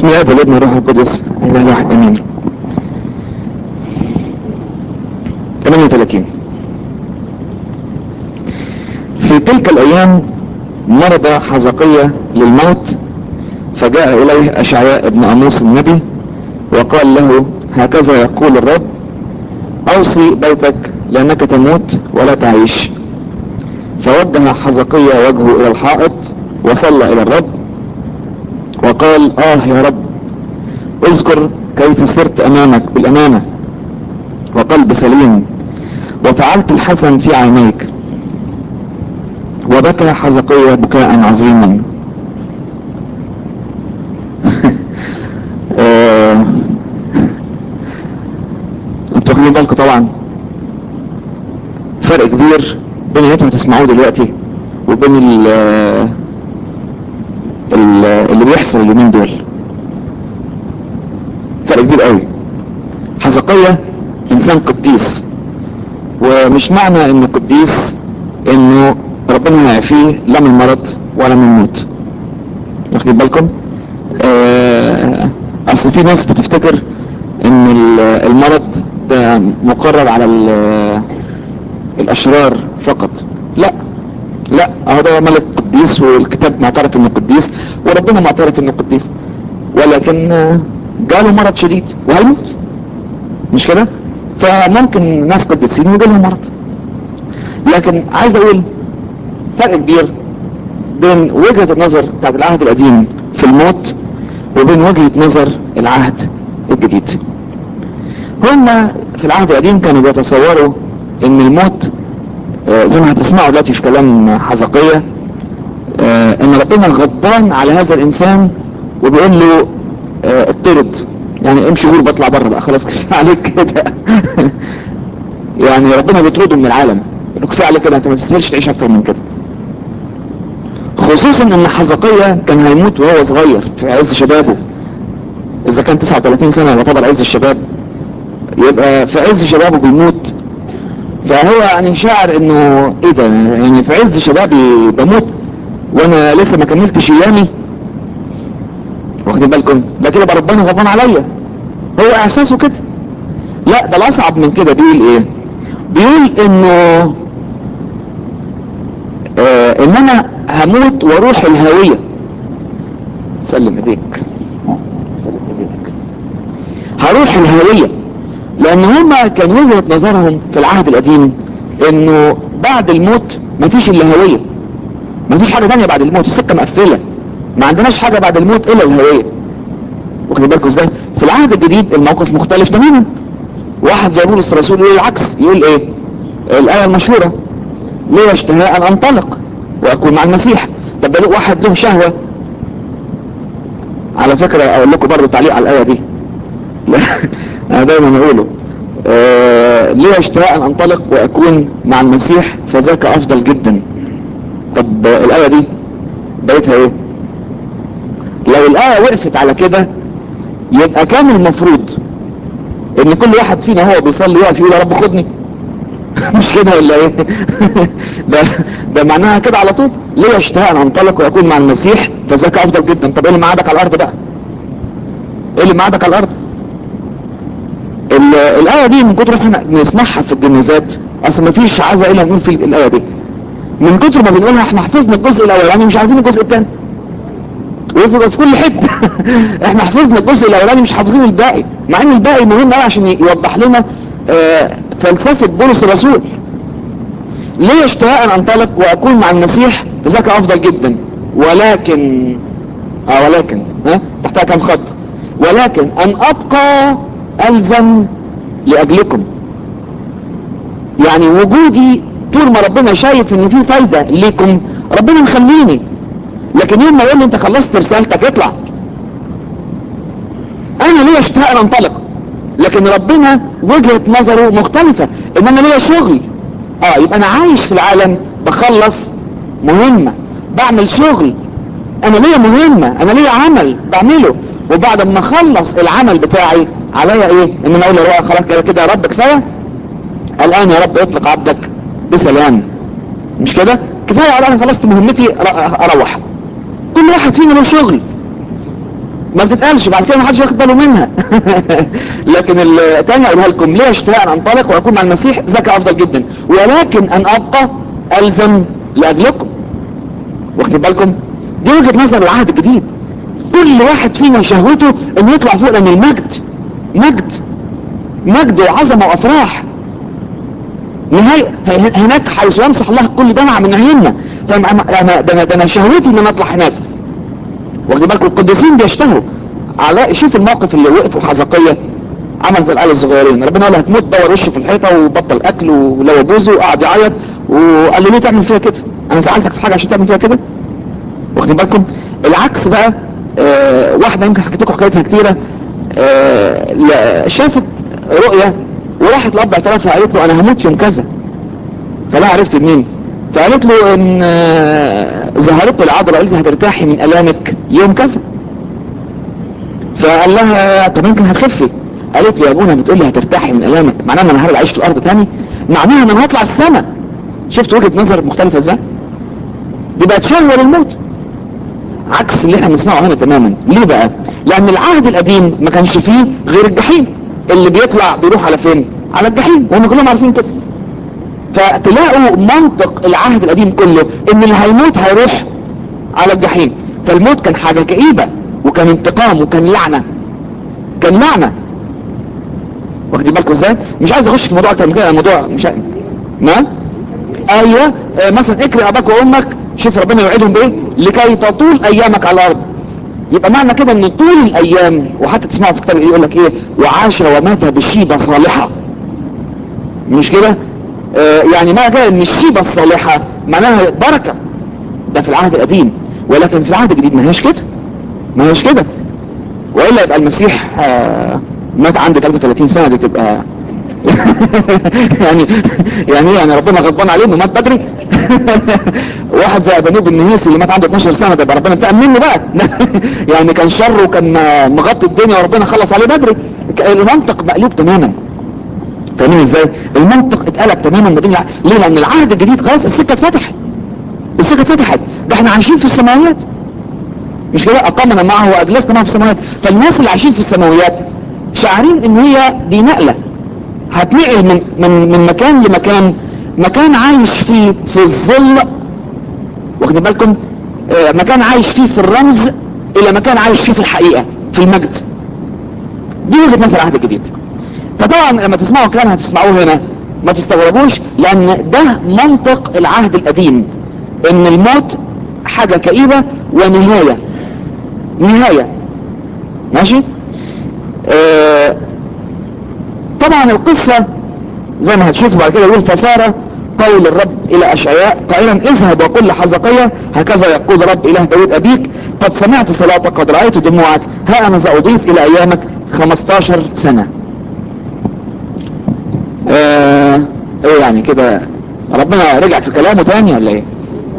بسم الله والابن والروح القدس اله واحد امين. 38. في تلك الايام مرض حزقية للموت، فجاء اليه اشعياء ابن اموس النبي وقال له: هكذا يقول الرب: اوصي بيتك لانك تموت ولا تعيش. فوجه حزقية وجهه الى الحائط وصلى الى الرب وقال: يا رب، اذكر كيف سرت امامك بالامانة وقلب سليم وفعلت الحسن في عينيك. وبكى حزقية بكاء عظيما. انتوا واخدين بالكم طبعا فرق كبير بين اللي انتوا هتسمعوه دلوقتي وبين اللي بيحصل اليومين دول. فرق كبير قوي. حزقية انسان قديس، ومش معنى انه قديس انه ربنا هيعفيه لا من المرض ولا من الموت. واخدين بالكم؟ اصل في ناس بتفتكر ان المرض ده مقرر على الاشرار فقط. لا لا، اهو ده ملك قديس والكتاب معترف انه قديس وربنا معترف انه قديس، ولكن جاله مرض شديد وهيموت، مش كده؟ فممكن ناس قديسين يجيلهم مرض. لكن عايز اقول فرق كبير بين وجهة النظر بتاعت العهد القديم في الموت وبين وجهة نظر العهد الجديد. هم في العهد القديم كانوا بيتصوروا ان الموت زي ما هتسمعوا دلوقتي في كلام حزقية ان ربنا غضبان على هذا الانسان وبيقول له اطرد، يعني امشي غور بطلع بره بقى خلاص كفايه عليك كده. يعني ربنا بيطرده من العالم، كفايه عليك كده، انت ما تستاهلش تعيش اكتر من كده. خصوصا ان حزقية كان هيموت وهو صغير في عز شبابه. اذا كان 39 سنة يعتبر عز الشباب، يبقى في عز شبابه بيموت. فهو يعني شاعر انه ايه ده، يعني في عز شبابي بموت وانا لسه ما كملتش ايامي. واخدين بالكم؟ ده كده بقى ربنا غضبان عليا. هو احساسه كده. لا، ده الاصعب من كده. بيقول ايه؟ بيقول انه ان انا هموت واروح الهاوية. سلم ايديك، سلم ايديك. هروح الهاوية. لان هما كان وجهة نظرهم في العهد القديم انه بعد الموت مفيش الا هاوية، مفيش حاجة تانية بعد الموت، السكة مقفلة، ما عندناش حاجة بعد الموت الا الهاوية. واخدين بالكم ازاي؟ في العهد الجديد الموقف مختلف تماما. واحد زي بولس الرسول يقول العكس، يقول ايه؟ الآية المشهورة: ليه اشتهاء ان انطلق واكون مع المسيح. طب ده واحد له شهوة. على فكرة اقول لكم برضه تعليق على الآية دي. انا دايما اقوله ليه اشتهاء ان انطلق واكون مع المسيح فذاك افضل جدا. طب الآية دي بقيتها ايه؟ لو الآية وقفت على كده يبقى كان المفروض ان كل واحد فينا هو بيصلي يقف يقول يا رب خدني. مش كده ولا ايه؟ ده ده معناها كده على طول. ليه اشتهاء ان انطلق واكون مع المسيح فذاك افضل جدا. طب ايه اللي معادك على الارض بقى؟ ايه اللي معادك على الارض؟ الآية دي من كتر احنا بنسمعها في الجنازات، اصل ما فيش عزا الا نقول في الآية دي. من كتر ما بنقولها احنا حفظنا الجزء الاولاني مش عارفين الجزء الثاني. وفي كل حته احنا حفظنا الجزء الاولاني مش حافظين الباقي، مع ان الباقي مهم قوي عشان يوضح لنا فلسفه بولس الرسول. ليه اشتهاء ان انطلق واكون مع المسيح فذاك افضل جدا، ولكن ولكن تحتها كام خط؟ ولكن ان ابقى الزم لاجلكم. يعني وجودي طول ما ربنا شايف ان في فايده ليكم ربنا مخليني، لكن يوم ما يقول لي انت خلصت رسالتك اطلع. انا ليا اشتهاء ان انطلق، لكن ربنا وجهة نظره مختلفة، ان انا ليا شغل. يبقى انا عايش في العالم بخلص مهمة، بعمل شغل، انا ليا مهمة، انا ليا عمل بعمله، وبعد ما اخلص العمل بتاعي عليا ايه؟ ان انا اقول له خلاص كده يا رب كفاية، الان يا رب اطلق عبدك بسلام. مش كده؟ كفاية انا خلصت مهمتي اروح. كل واحد فينا له شغل، ما بتتقالش بعد كده، ما حدش ياخد باله منها. لكن الثانيه اقولها لكم: ليه اشتهي ان انطلق واكون مع المسيح؟ ذاك افضل جدا، ولكن ان ابقى الزم لاجلكم. واخدين بالكم؟ دي وجهه نظر العهد الجديد. كل واحد فينا شهوته انه يطلع فوق، لان المجد مجد وعظمه وافراح نهاية هناك، حيث يمسح الله كل دمعة من عيوننا. ده انا شهوتي ان انا اطلع هناك. واخدين بالكم؟ القديسين بيشتهوا. على شوف الموقف اللي وقفوا حزقية، عمل زي العيال الصغيرين، ربنا قال له هتموت، دور وشه في الحيطه وبطل اكل ولو بوزه وقعد يعيط، وقال له ليه تعمل فيها كده؟ انا سالتك في حاجه عشان تعمل فيها كده؟ واخدين بالكم؟ العكس بقى. واحده يمكن حكيت لكم حكايتها كتيره. شافت رؤيه وراحت لاب اعترافها، قالت له انا هموت يوم كذا. فلا عرفت منين؟ فقالت له ان ظهرت له العذراء قالت لي هترتاحي من الامك يوم كذا. فقال لها طب يمكن هتخفي. قالت له يا ابونا بتقول لي هترتاحي من الامك، معناها ان انا هرجع اعيش في الارض تاني؟ معناها ان انا هطلع السماء. شفت وجهه نظر مختلفه ازاي؟ دي بقت شهوه للموت، عكس اللي احنا بنسمعه هنا تماما. ليه بقى؟ لان العهد القديم ما كانش فيه غير الجحيم، اللي بيطلع بيروح على فين؟ على الجحيم، وهم كلهم عارفين كده. فتلاقوا منطق العهد القديم كله ان اللي هيموت هيروح على الجحيم. فالموت كان حاجه كئيبه، وكان انتقام، وكان لعنه، كان لعنه. واخدين بالكم ازاي؟ مش عايز اخش في موضوع اكتر من كده، الموضوع مش ما ايوه. مثلا اكرم اباك وامك، شوف ربنا يوعدهم بايه؟ لكي تطول ايامك على الارض. يبقى معنى كده ان طول الايام، وحتى تسمعوا في الكتاب يقول لك ايه؟ وعاش ومات بشيبه صالحه. مش كده؟ يعني معنى كده ان الشيبه الصالحه معناها بركه. ده في العهد القديم، ولكن في العهد الجديد ما هيش كده، ما هيش كده. والا يبقى المسيح مات عند 33 سنه، دي تبقى يعني يعني ربنا غضبان عليه انه مات بدري. واحد زي ابانوب النهيسي اللي مات عنده 12 سنه، ده يبقى ربنا انتقم منه بقى. يعني كان شره وكان مغطي الدنيا وربنا خلص عليه بدري. المنطق مقلوب تماما. فاهمين ازاي؟ المنطق اتقلب تماما ما بين ليه؟ لان العهد الجديد خلاص السكه اتفتحت. السكه اتفتحت، ده احنا عايشين في السماويات. مش كده؟ اقامنا معه واجلسنا معه في السماوات. فالناس اللي عايشين في السماويات شاعرين ان هي دي نقله، هتنقل من مكان لمكان، مكان عايش فيه في الظل، واخدين بالكم؟ مكان عايش فيه في الرمز، الى مكان عايش فيه في الحقيقه في المجد. دي وجهه نظر العهد الجديد. فطبعا لما تسمعوا كلام هتسمعوه هنا ما تستغربوش، لان ده منطق العهد القديم، ان الموت حاجه كئيبه ونهايه، نهايه. ماشي؟ طبعا القصه زي ما هتشوفوا بعد كده، يقول فسار قول الرب الى اشعياء قائلا اذهب وقل لحزقيا هكذا يقول الرب اله داود ابيك قد سمعت صلاتك قد رايت دموعك، ها انا ساضيف الى ايامك 15 سنه. ايه يعني كده؟ ربنا رجع في كلامه تاني ولا ايه؟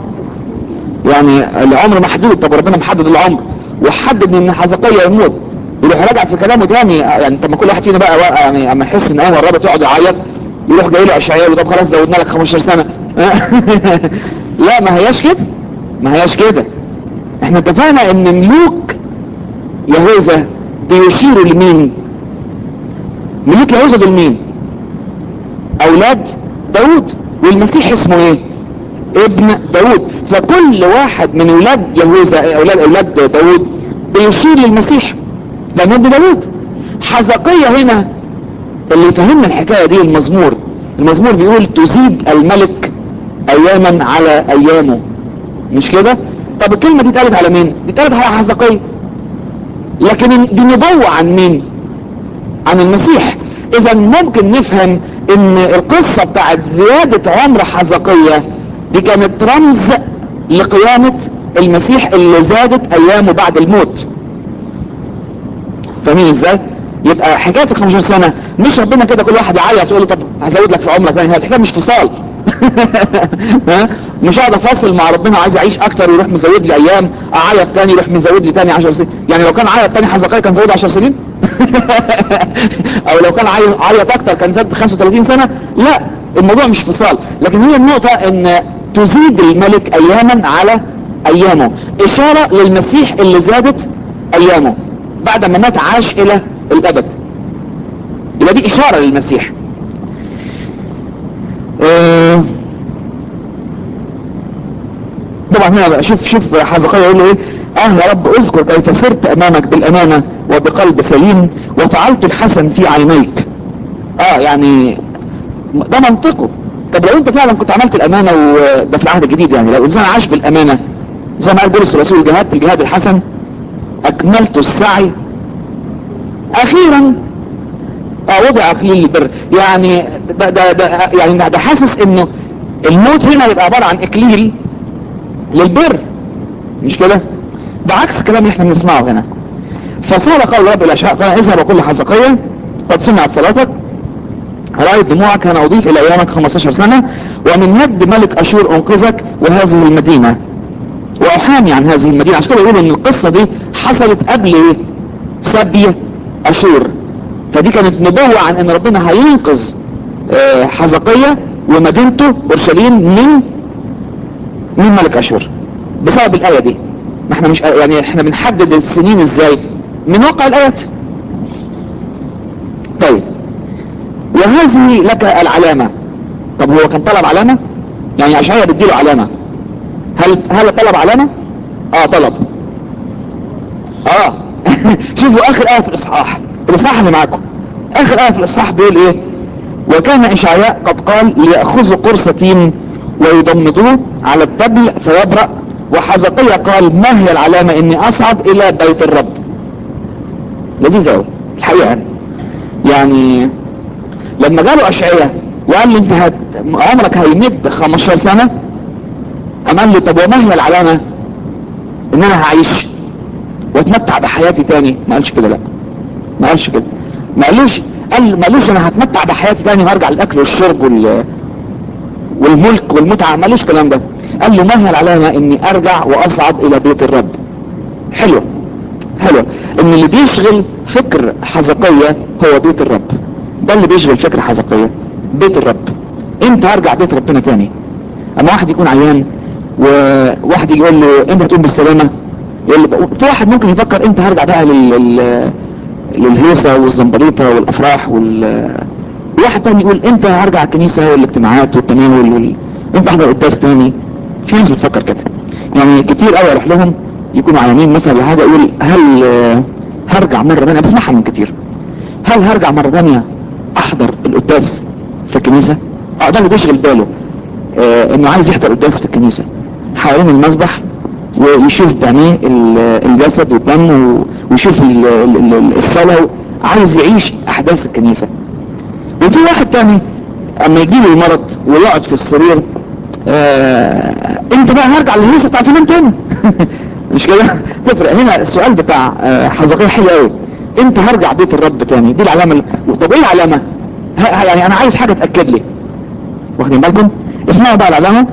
يعني العمر محدود. طب ربنا محدد العمر وحدد ان حزقيا يموت، يروح راجع في كلامه تاني؟ يعني طب ما كل واحد فينا بقى يعني اما يحس ان ايام قربت يقعد يعيط، يروح جاي له اشعياء طب خلاص زودنا لك 15 سنه. لا، ما هياش كده، ما هياش كده. احنا اتفقنا ان ملوك يهوذا بيشيروا لمين؟ ملوك يهوذا دول مين؟ اولاد داود، والمسيح اسمه ايه؟ ابن داود. فكل واحد من اولاد يهوذا، اولاد داود، بيشير للمسيح لانه ابن داود. حزقية هنا اللي يفهمنا الحكاية دي المزمور بيقول تزيد الملك اياما على ايامه. مش كده؟ طب الكلمة دي اتقالت على مين؟ دي اتقالت على حزقية، لكن دي نبوة عن مين؟ عن المسيح. اذا ممكن نفهم ان القصة بتاعت زيادة عمر حزقية دي كانت رمز لقيامة المسيح اللي زادت ايامه بعد الموت. فاهمين ازاي؟ يبقى حكايه ال 15 سنه مش ربنا كده كل واحد يعيط يقول له طب هزود لك في عمرك تاني، هي الحكايه مش فصال. ها؟ مش هقعد افاصل مع ربنا عايز اعيش اكتر يروح مزود لي ايام، اعيط تاني يروح مزود لي تاني 10 سنين. يعني لو كان عيط تاني حزقية كان زود 10 سنين. او لو كان عيط اكتر كان زاد 35 سنه. لا، الموضوع مش فصال. لكن هي النقطه ان تزيد الملك اياما على ايامه، اشاره للمسيح اللي زادت ايامه. بعد ما مات عاش الى الابد. يبقى دي اشارة للمسيح. طبعا هنا بقى شوف حزقيا يقول له ايه: يا رب اذكر كيف سرت امامك بالامانة وبقلب سليم وفعلت الحسن في عينيك. يعني ده منطقه. طب لو انت فعلا كنت عملت الامانة، وده في العهد الجديد، يعني لو انسان عاش بالامانة زي ما قال بولس الرسول: الجهاد الحسن، اكملت السعي، اخيرا وضع اكليل البر. يعني ده حاسس انه الموت هنا يبقى عبارة عن اكليل للبر، مش كده؟ ده عكس الكلام اللي احنا بنسمعه هنا. فصار قول رب الاشعاء قال: اذهب وقل لحزقيا قد سمعت صلاتك، رأيت دموعك، انا اضيف الى ايامك 15 سنة، ومن يد ملك اشور انقذك وهذه المدينة واحامي عن هذه المدينة. عشان كده يقولوا ان القصة دي حصلت قبل ايه؟ سبي اشور. فدي كانت نبوة عن ان ربنا هينقذ حزقيا ومدينته اورشليم من ملك اشور بسبب الاية دي. ما احنا مش يعني احنا بنحدد السنين ازاي؟ من واقع الايات. طيب، وهذه لك العلامة. طب هو كان طلب علامة؟ يعني اشعياء بيديله علامة. هل طلب علامة؟ طلب. شوفوا اخر آية في الاصحاح اللي معاكم. اخر آية في الاصحاح بيقول ايه: وكان اشعياء قد قال: ليأخذوا قرص تين ويضمدوه على الدبل فيبرأ. وحزقيا قال: ما هي العلامة اني اصعد الى بيت الرب. لذيذ قوي الحقيقة. يعني لما جاله اشعياء وقال له: انت عمرك هيمد 15 سنة، قال له: طب وما هي العلامة ان انا هعيش واتمتع بحياتي تاني؟ ما قالش كده. لا، ما قالش كده. ما قالوش انا هتمتع بحياتي تاني وهرجع للاكل والشرب والملك والمتعة. ما قالوش الكلام ده. قال له: ما هي العلامة اني ارجع واصعد الى بيت الرب. حلوة ان اللي بيشغل فكر حزقيا هو بيت الرب. ده اللي بيشغل فكر حزقيا، بيت الرب. انت هرجع بيت ربنا تاني. اما واحد يكون عيان وواحد يجي يقول له: انت هتقوم بالسلامة، في واحد ممكن يفكر: انت هرجع بقى للهيصة والزنبريطة والافراح واحد تاني يقول: انت هرجع الكنيسة والاجتماعات والتناول انت احضر قداس تاني. في ناس بتفكر كده. يعني كتير قوي اروح لهم يكونوا عيانين مثلا ولا حاجة، يقول: هل هرجع مرة تانية؟ بسمعها من كتير: هل هرجع مرة تانية احضر القداس في الكنيسة؟ ده اللي بيشغل باله، انه عايز يحضر قداس في الكنيسة حوالين المسبح ويشوف بعينيه الجسد والدم ويشوف الصلاة، عايز يعيش احداث الكنيسة. وفي واحد تاني اما يجيله المرض ويقعد في السرير: انت بقى هرجع للهيصة بتاع زمان تاني. مش كده؟ تفرق هنا. السؤال بتاع حزقيا حلو قوي: انت هرجع بيت الرب تاني. دي العلامة. طب ايه العلامة؟ يعني انا عايز حاجة تأكد لي. واخدين بالكم؟ اسمعوا بقى العلامة.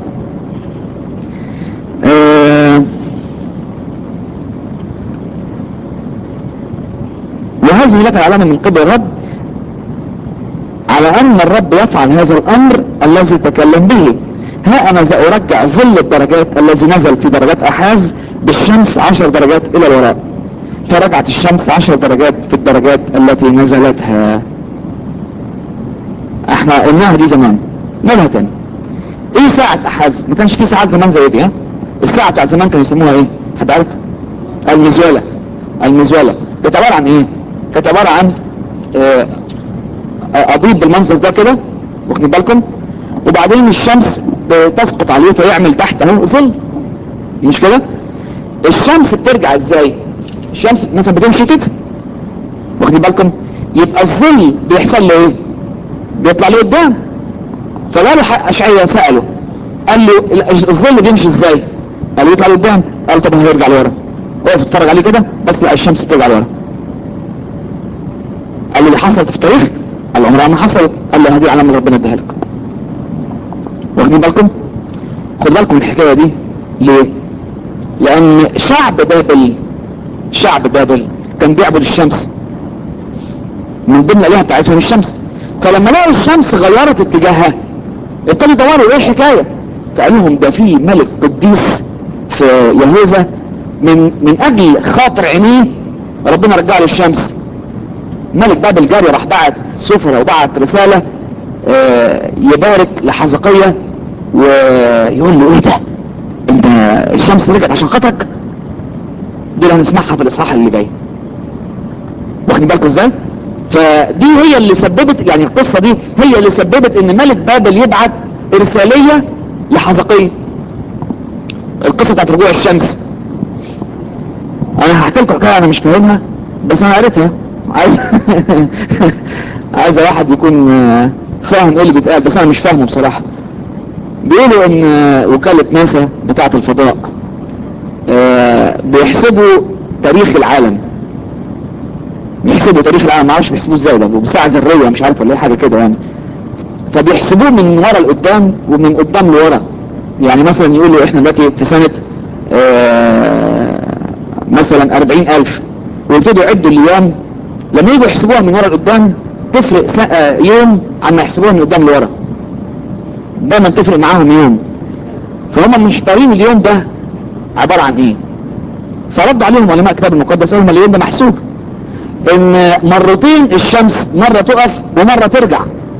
وهذه لك العلامة من قبل الرب على ان الرب يفعل هذا الامر الذي تكلم به. ها انا سأرجع ظل الدرجات الذي نزل في درجات احاز بالشمس 10 درجات الى الوراء. فرجعت الشمس 10 درجات في الدرجات التي نزلتها. احنا قلناها دي زمان، نقولها تاني. ايه ساعة احاز؟ ما كانش في ساعات زمان زي دي. الساعة بتاعت زمان كانوا يسموها ايه؟ حد عارف؟ المزولة كانت عبارة عن ايه؟ كانت عبارة عن قضيب بالمنظر ده كده، واخدين بالكم؟ وبعدين الشمس بتسقط عليه فيعمل تحت اهو ظل، مش كده؟ الشمس بترجع ازاي؟ الشمس مثلا بتمشي كده، واخدين بالكم؟ يبقى الظل بيحصل له ايه؟ بيطلع له قدام. فقالوا اشعياء سأله، قال له: الظل بيمشي ازاي؟ قال له: يطلع له قدام. قال: طب هيرجع لورا. وقف اتفرج عليه كده، بس لا، الشمس بترجع لورا. قال له: دي حصلت في التاريخ؟ قال له: عمرها ما حصلت. قال له: هذه علامة ربنا اداها لك. واخدين بالكم؟ خد بالكم من الحكاية دي. ليه؟ لان شعب بابل كان بيعبد الشمس، من ضمن الالهه بتاعتهم الشمس. فلما لقوا الشمس غيرت اتجاهها ابتدوا يدوروا ايه الحكايه. فقالوا لهم: ده في ملك قديس في يهوذا، من اجل خاطر عينيه ربنا رجع له الشمس. ملك بابل جاري راح بعت سفرة وبعت رسالة يبارك لحزقية ويقول له ايه ده، انت الشمس رجعت عشان خاطرك؟ دي اللي هنسمعها في الاصحاح اللي جاي. واخدين بالكم ازاي؟ فدي هي اللي سببت، يعني القصة دي هي اللي سببت ان ملك بابل يبعت ارسالية لحزقية. القصة بتاعت رجوع الشمس انا هحكي لكم حكاية انا مش فاهمها بس انا قريتها. عايز عايز واحد يكون فاهم ايه اللي بيتقال، بس انا مش فاهمه بصراحة. بيقولوا ان وكالة ناسا بتاعة الفضاء بيحسبوا تاريخ العالم. معرفش بيحسبوه ازاي، ده بساعة ذرية مش عارف ولا ايه حاجة كده يعني. فبيحسبوه من ورا لقدام ومن قدام لورا. يعني مثلا يقولوا احنا دلوقتي في سنة مثلا 40,000، ويبتدوا يعدوا الايام. لما يجوا يحسبوها من ورا لقدام تفرق يوم عن ما يحسبوها من قدام لورا، دايما تفرق معاهم يوم. فهم محتارين اليوم ده عبارة عن ايه. فردوا عليهم علماء كتاب المقدس قالوا اليوم ده محسوب ان مرتين الشمس مرة تقف ومرة ترجع.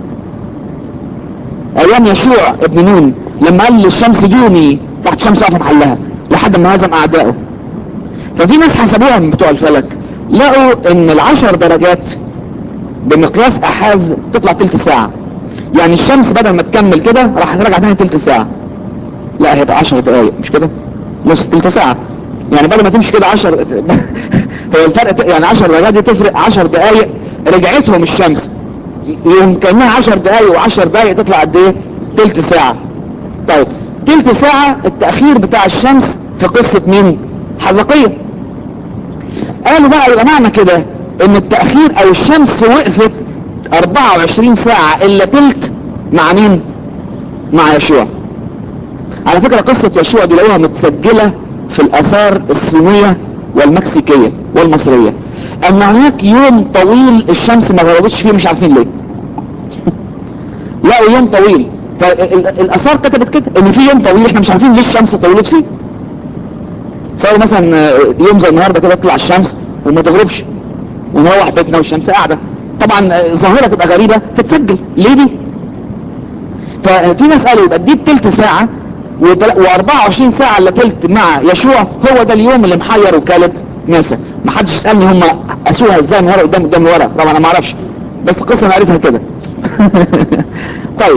ايام يشوع ابن نون لما قال للشمس دومي راحت الشمس واقفه محلها لحد ما هزم اعدائه. ففي ناس حسبوها من بتوع الفلك لقوا ان ال10 درجات بمقياس احاز تطلع تلت ساعة. يعني الشمس بدل ما تكمل كده راح ترجع تاني تلت ساعة. لا هيبقى 10 دقايق مش كده، نص تلت ساعة. يعني بدل ما تمشي كده 10 هو الفرق يعني 10 درجات دي تفرق 10 دقايق رجعتهم الشمس. يوم كأنها 10 دقايق و10 دقايق تطلع قد ايه؟ تلت ساعة. طيب تلت ساعة التأخير بتاع الشمس في قصة مين؟ حزقية. قالوا بقى يبقى معنى كده ان التأخير او الشمس وقفت 24 ساعة الا تلت مع مين؟ مع يشوع. على فكرة قصة يشوع دي لقوها متسجلة في الآثار الصينية والمكسيكية والمصرية، ان هناك يوم طويل الشمس ما غربتش فيه مش عارفين ليه. لقوا يوم طويل، فالآثار كتبت كده ان في يوم طويل احنا مش عارفين ليه الشمس طولت فيه. سواء مثلا يوم زي النهارده كده تطلع الشمس وما تغربش ونروح بيتنا والشمس قاعدة، طبعا ظاهرة تبقى غريبة تتسجل ليه دي. ففي ناس قالوا يبقى دي بتلت ساعة و24 ساعة الا تلت مع يشوع هو ده اليوم اللي محير وكالة ناسا. ما حدش يسألني هم قاسوها ازاي من ورا قدام ورا، طبعا انا ما اعرفش بس القصة انا قريتها كده. طيب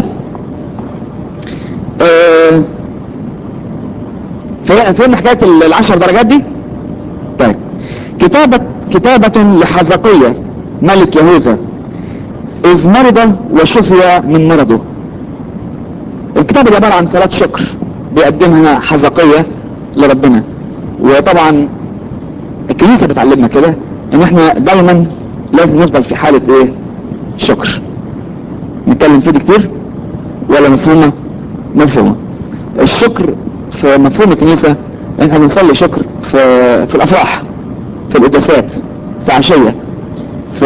فهمنا حكاية ال10 درجات دي. طيب كتابة لحزقية ملك يهوذا إذ مرض وشفي من مرضه. الكتاب ده عبارة عن صلاة شكر بيقدمها حزقية لربنا. وطبعا الكنيسة بتعلمنا كده ان احنا دايما لازم نفضل في حالة ايه؟ شكر. نتكلم فيه كتير ولا مفهومة؟ مفهومة. الشكر في مفهوم الكنيسة احنا بنصلي شكر في الافراح، في القداسات، في عشية، في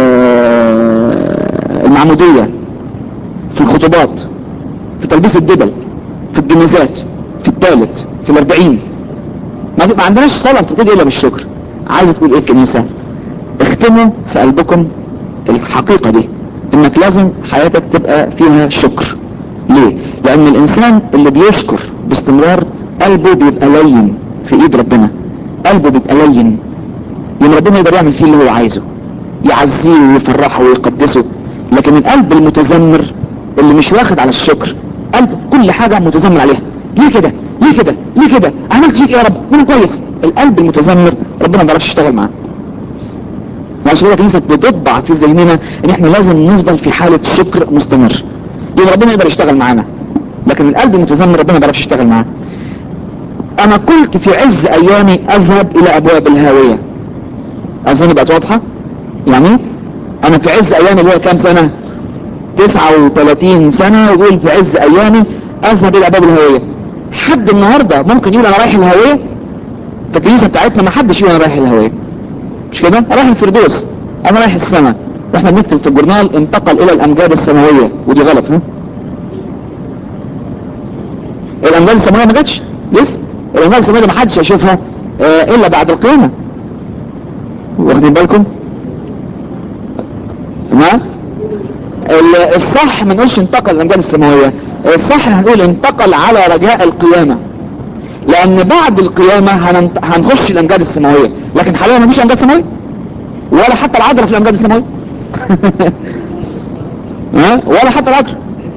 المعمودية، في الخطوبات، في تلبيس الدبل، في الجنازات، في الثالث، في ال40. ما عندناش صلاة بتبتدي الا بالشكر. عايزة تقول ايه الكنيسة؟ اختموا في قلبكم الحقيقة دي انك لازم حياتك تبقى فيها شكر. ليه؟ لان الانسان اللي بيشكر باستمرار قلبه بيبقى لين في ايد ربنا. قلبه بيبقى لين يوم ربنا يقدر يعمل فيه اللي هو عايزه، يعزيه ويفرحه ويقدسه. لكن القلب المتذمر اللي مش واخد على الشكر، قلب كل حاجة متذمر عليها. ليه كده؟ ليه كده؟ ليه كده؟ عملت فيك ايه يا رب؟ انا كويس. القلب المتذمر ربنا ما بيعرفش يشتغل معاه. وعشان كده الكنيسة بتطبع في ذهننا ان احنا لازم نفضل في حالة شكر مستمر يوم ربنا يقدر يشتغل معانا. لكن القلب المتذمر ربنا ما بيعرفش يشتغل معاه. انا قلت في عز ايامي اذهب الى ابواب الهاوية. اظن بقت واضحة. يعني انا في عز ايامي اللي هو كام سنة؟ 39 سنة. ويقول في عز ايامي اذهب الى ابواب الهاوية. حد النهاردة ممكن يقول انا رايح الهاوية؟ في الكنيسة بتاعتنا ما حدش يقول انا رايح الهاوية، مش كده؟ رايح الفردوس، انا رايح السماء. واحنا بنكتب في الجورنال انتقل الى الامجاد السماوية، ودي غلط. ها؟ الامجاد السماوية ما جاتش لسه. الامجاد السماوية ما حدش هيشوفها الا بعد القيامة. واخدين بالكم؟ تمام. الصح ما نقولش انتقل الامجاد السماويه، الصح هنقول انتقل على رجاء القيامه، لان بعد القيامه هنخش الامجاد السماويه، لكن حاليا ما فيش امجاد سماويه ولا حتى العذراء في الامجاد السماويه. ها ولا حتى العذراء.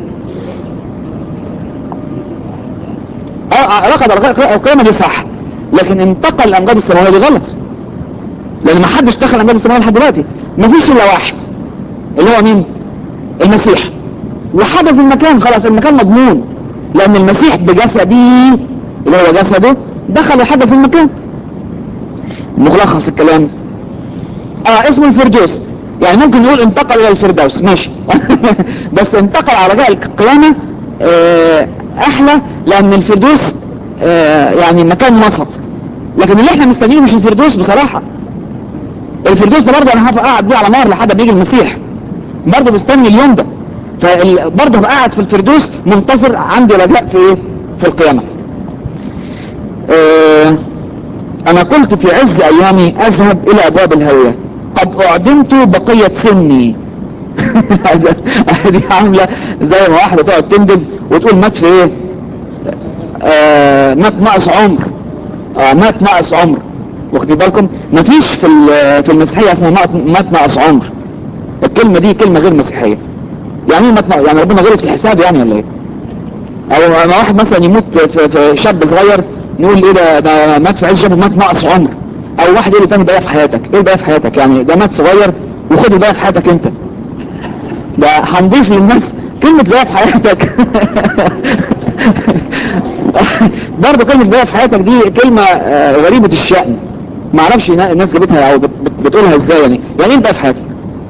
رقد القيامه دي صح، لكن انتقل الامجاد السماويه دي غلط، لان ما حدش دخل الامجاد السماويه لحد دلوقتي. ما فيش الا واحد اللي هو مين؟ المسيح. وحدث المكان، خلاص المكان مضمون، لان المسيح بجسده اللي هو جسده دخل وحدث المكان. ملخص الكلام اسمه الفردوس، يعني ممكن نقول انتقل الى الفردوس ماشي. بس انتقل على رجاء القيامة احلى، لان الفردوس يعني مكان وسط، لكن اللي احنا مستنيينه مش الفردوس بصراحة. الفردوس ده برضه انا هقعد بيه على نار لحد ما يجي المسيح، برضه مستني اليوم ده، فبرضه هبقى قاعد في الفردوس منتظر، عندي رجاء في ايه؟ في القيامة. انا قلت في عز ايامي اذهب الى ابواب الهوية، قد اعدمت بقية سني. دي عاملة زي ما واحدة تقعد تندب وتقول مات في ايه؟ مات ناقص عمر. مات ناقص عمر. واخدين بالكم؟ مفيش في المسيحية اسمها مات ناقص عمر. الكلمة دي كلمة غير مسيحية. يعني ايه يعني ربنا غلط في الحساب يعني ولا ايه؟ او ما واحد مثلا يموت في شاب صغير نقول ايه ده مات في عز شبه، مات ناقص عمر. او واحد يقول لي تاني بقى في حياتك، ايه بقى في حياتك؟ يعني ده مات صغير وخد بقى في حياتك انت. ده هنضيف للناس كلمة بقى في حياتك. برضه كلمة بقى في حياتك دي كلمة غريبة الشأن، ما اعرفش الناس جابتها او بتقولها ازاي. يعني ايه بقى في حياتك؟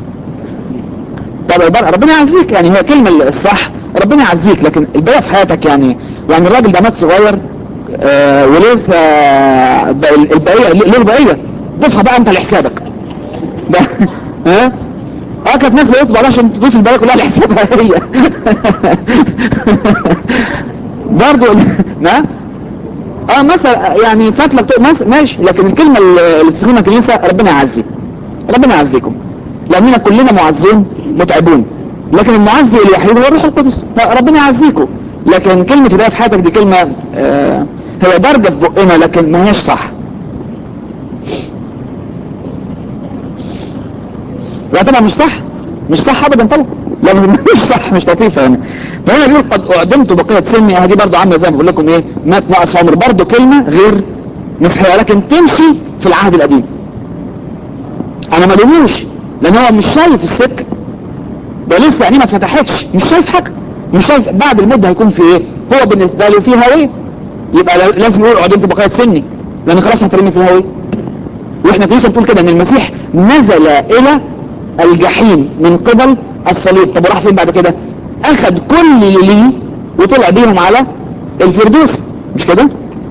طب ربنا يعزيك، يعني هي كلمة الصح ربنا يعزيك، لكن البقى في حياتك يعني الراجل ده مات صغير ولسه البقية له البقية، ضيفها بقى انت لحسابك. ده ها كانت ناس بيطبع ده عشان تضيف البقية كلها لحسابها هي. برضو نعم. مثلا يعني فتلة ماشي، لكن الكلمة اللي بتستخدمها الكنيسة ربنا يعزي، ربنا يعزيكم، لاننا كلنا معزون متعبون، لكن المعزي الوحيد هو الروح القدس، ربنا يعزيكم. لكن كلمة هداية في حياتك دي كلمة هي درجة في بقنا، لكن ما هيش صح. لا طبعا مش صح، مش صح ابدا طبعا، لا مش صح، مش لطيفة يعني. فهنا بيقول قد اعدمت بقية سني، دي برضو عاملة زي ما بقول لكم ايه، مات ناقص عمر، برضو كلمة غير مسيحية، لكن تمشي في العهد القديم. انا ما لوموش، لان هو مش شايف السكة، ده لسه عينيه ما اتفتحتش، مش شايف حاجة، مش شايف بعد المدة هيكون في ايه. هو بالنسبة له في هوية، يبقى لازم يقول اعدمت بقية سني، لان خلاص هترمي في الهوية. واحنا كنيسة بتقول كده ان المسيح نزل الى الجحيم من قبل الصليب. طب وراح فين بعد كده؟ اخذ كل اللي ليه وطلع بيهم على الفردوس، مش كده؟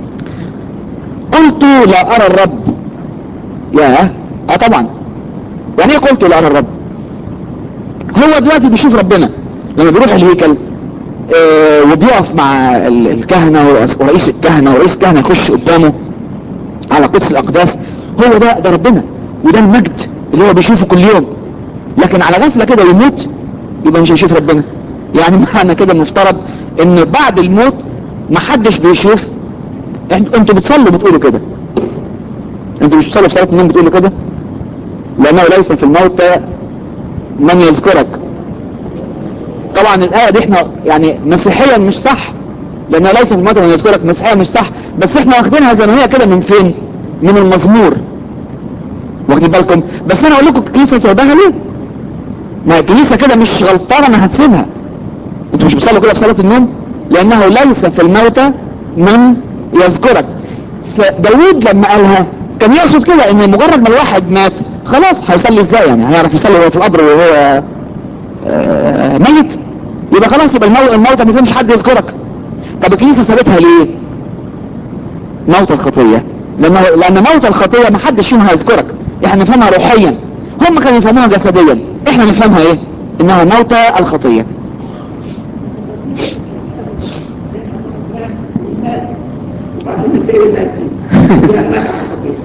قلت لا ارى الرب. ياه طبعا. يعني ايه قلت لا ارى الرب؟ هو دلوقتي بيشوف ربنا لما بيروح الهيكل وبيقف مع الكهنة ورئيس الكهنة، ورئيس الكهنة يخش قدامه على قدس الاقداس، هو ده ربنا، وده المجد اللي هو بيشوفه كل يوم. لكن على غفلة كده يموت يبقى مش هيشوف ربنا. يعني معنى كده المفترض ان بعد الموت محدش بيشوف. انتوا بتصلوا بتقولوا كده، انتوا مش بتصلوا في صلاة النوم بتقولوا كده، لانه ليس في الموت من يذكرك. طبعا الآية دي احنا يعني مسيحيا مش صح، لانه ليس في الموت من يذكرك، مسيحيا مش صح، بس احنا واخدينها زي ما هي كده. من فين؟ من المزمور، واخدين بالكم؟ بس انا اقول لكم الكنيسة سايباها ليه؟ ما الكنيسة كده مش غلطانة انها هتسيبها. انتوا مش بتصلوا كده في صلاة النوم؟ لانه ليس في الموتى من يذكرك. فداود لما قالها كان يقصد كده ان مجرد ما الواحد مات خلاص هيصلي ازاي؟ يعني هيعرف يصلي وهو في القبر وهو ميت؟ يبقى خلاص، يبقى الموتى ما يكونش حد يذكرك. طب الكنيسة سابتها ليه؟ موت الخطية، لان موت الخطية ما حدش فيهم هيذكرك. احنا نفهمها روحيا، هم كانوا يفهموها جسديا، احنا نفهمها ايه؟ انها موت الخطية.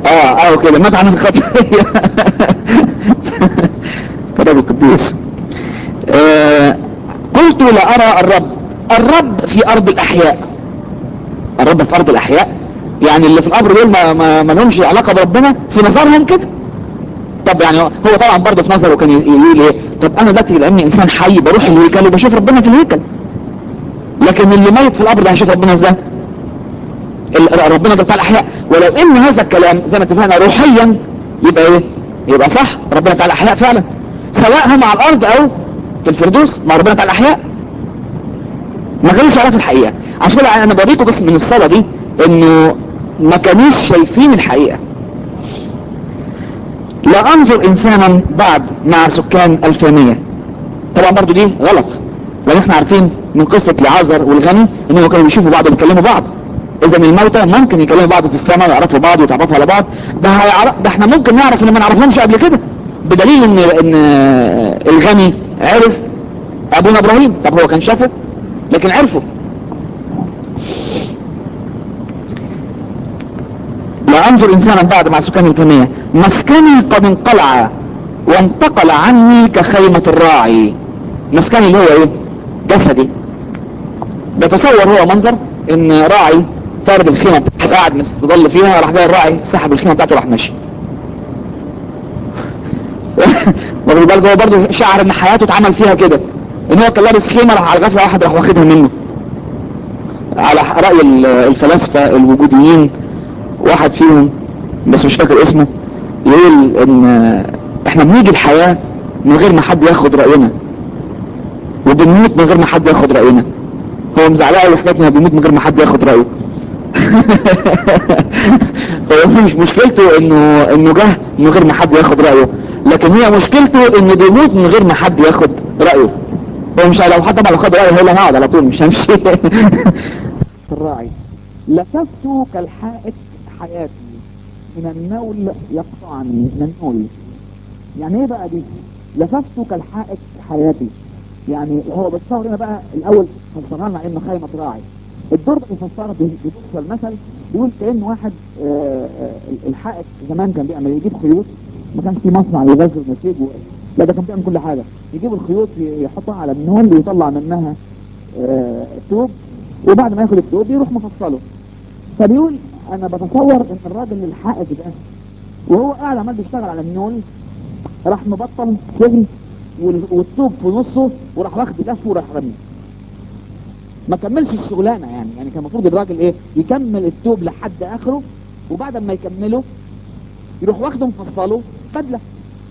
او كده مات عن الخطية. كتاب القديس. قلت لا ارى الرب في ارض الاحياء. الرب في ارض الاحياء يعني اللي في القبر دول ما لهمش علاقة بربنا في نظرهم كده. طب يعني هو طبعا برضه في نظره كان يقول ايه؟ طب انا دلوقتي لاني انسان حي بروح الهيكل وبشوف ربنا في الهيكل، لكن اللي ميت في القبر ده هيشوف ربنا ازاي؟ ربنا ده بتاع الاحياء. ولو ان هذا الكلام زي ما اتفقنا روحيا يبقى ايه؟ يبقى صح، ربنا بتاع الاحياء فعلا، سواء هم على الارض او في الفردوس، ما ربنا بتاع الاحياء ما كانوش يعرفوا الحقيقه. عشان كده انا بوريكم بس من الصلاه دي انه ما كانوش شايفين الحقيقه. لا انظر انسانا بعد مع سكان الفانية. طبعا برضو دي غلط، لان احنا عارفين من قصة لعازر والغني انهم كانوا بيشوفوا بعض وبيكلموا بعض. اذا الموتى ممكن يكلموا بعض في السماء ويعرفوا بعض ويتعرفوا على بعض. ده احنا ممكن نعرف ان ما نعرفهمش قبل كده، بدليل ان الغني عرف ابونا ابراهيم. طب هو كان شافه لكن عرفه. لا انظر انسانا بعد مع سكان الفانية، مسكني قد انقلع وانتقل عني كخيمة الراعي. مسكني اللي هو ايه؟ جسدي. بتصور هو منظر ان راعي فارد الخيمة بتاعته قاعد مستضل فيها، راح جاي الراعي سحب الخيمة بتاعته راح ماشي. واخد بالك؟ هو برضه شعر ان حياته اتعمل فيها كده، ان هو كان لابس خيمة راح على غفلة واحد راح واخدها منه. على رأي الفلاسفة الوجوديين، واحد فيهم بس مش فاكر اسمه يقول ان احنا بنيجي الحياة من غير ما حد ياخد رأينا، وبنموت من غير ما حد ياخد رأينا. هو مزعلقه قوي حكايه انه بيموت من غير ما حد ياخد رايه. هو مش مشكلته انه جه من غير ما حد ياخد رايه، لكن هي مشكلته انه بيموت من غير ما حد ياخد رايه. هو مش لو حد طبعا لو خد رايه هيقول انا هقعد على طول مش همشي. الراعي لففت كالحائط حياتي من النول يقطعني من النول. يعني ايه بقى دي؟ لففت كالحائط حياتي، يعني هو بيتصور هنا بقى الاول فسرها لنا انه خيمة راعي. الدور بيفسرها بنص المثل، بيقول كأن واحد الحائط زمان كان بيعمل يجيب خيوط، ما كانش في مصنع يغزل نسيج لا ده كان بيعمل كل حاجة، يجيب الخيوط يحطها على النول ويطلع منها الثوب، وبعد ما ياخد الثوب يروح مفصله. فبيقول انا بتصور ان الراجل الحائط ده وهو قاعد عمال بيشتغل على النول راح مبطل شغل والثوب في نصه وراح واخد لفه وراح رميه، ما كملش الشغلانه. يعني كان المفروض الراجل ايه؟ يكمل الثوب لحد اخره، وبعد ما يكمله يروح واخده مفصله بدله.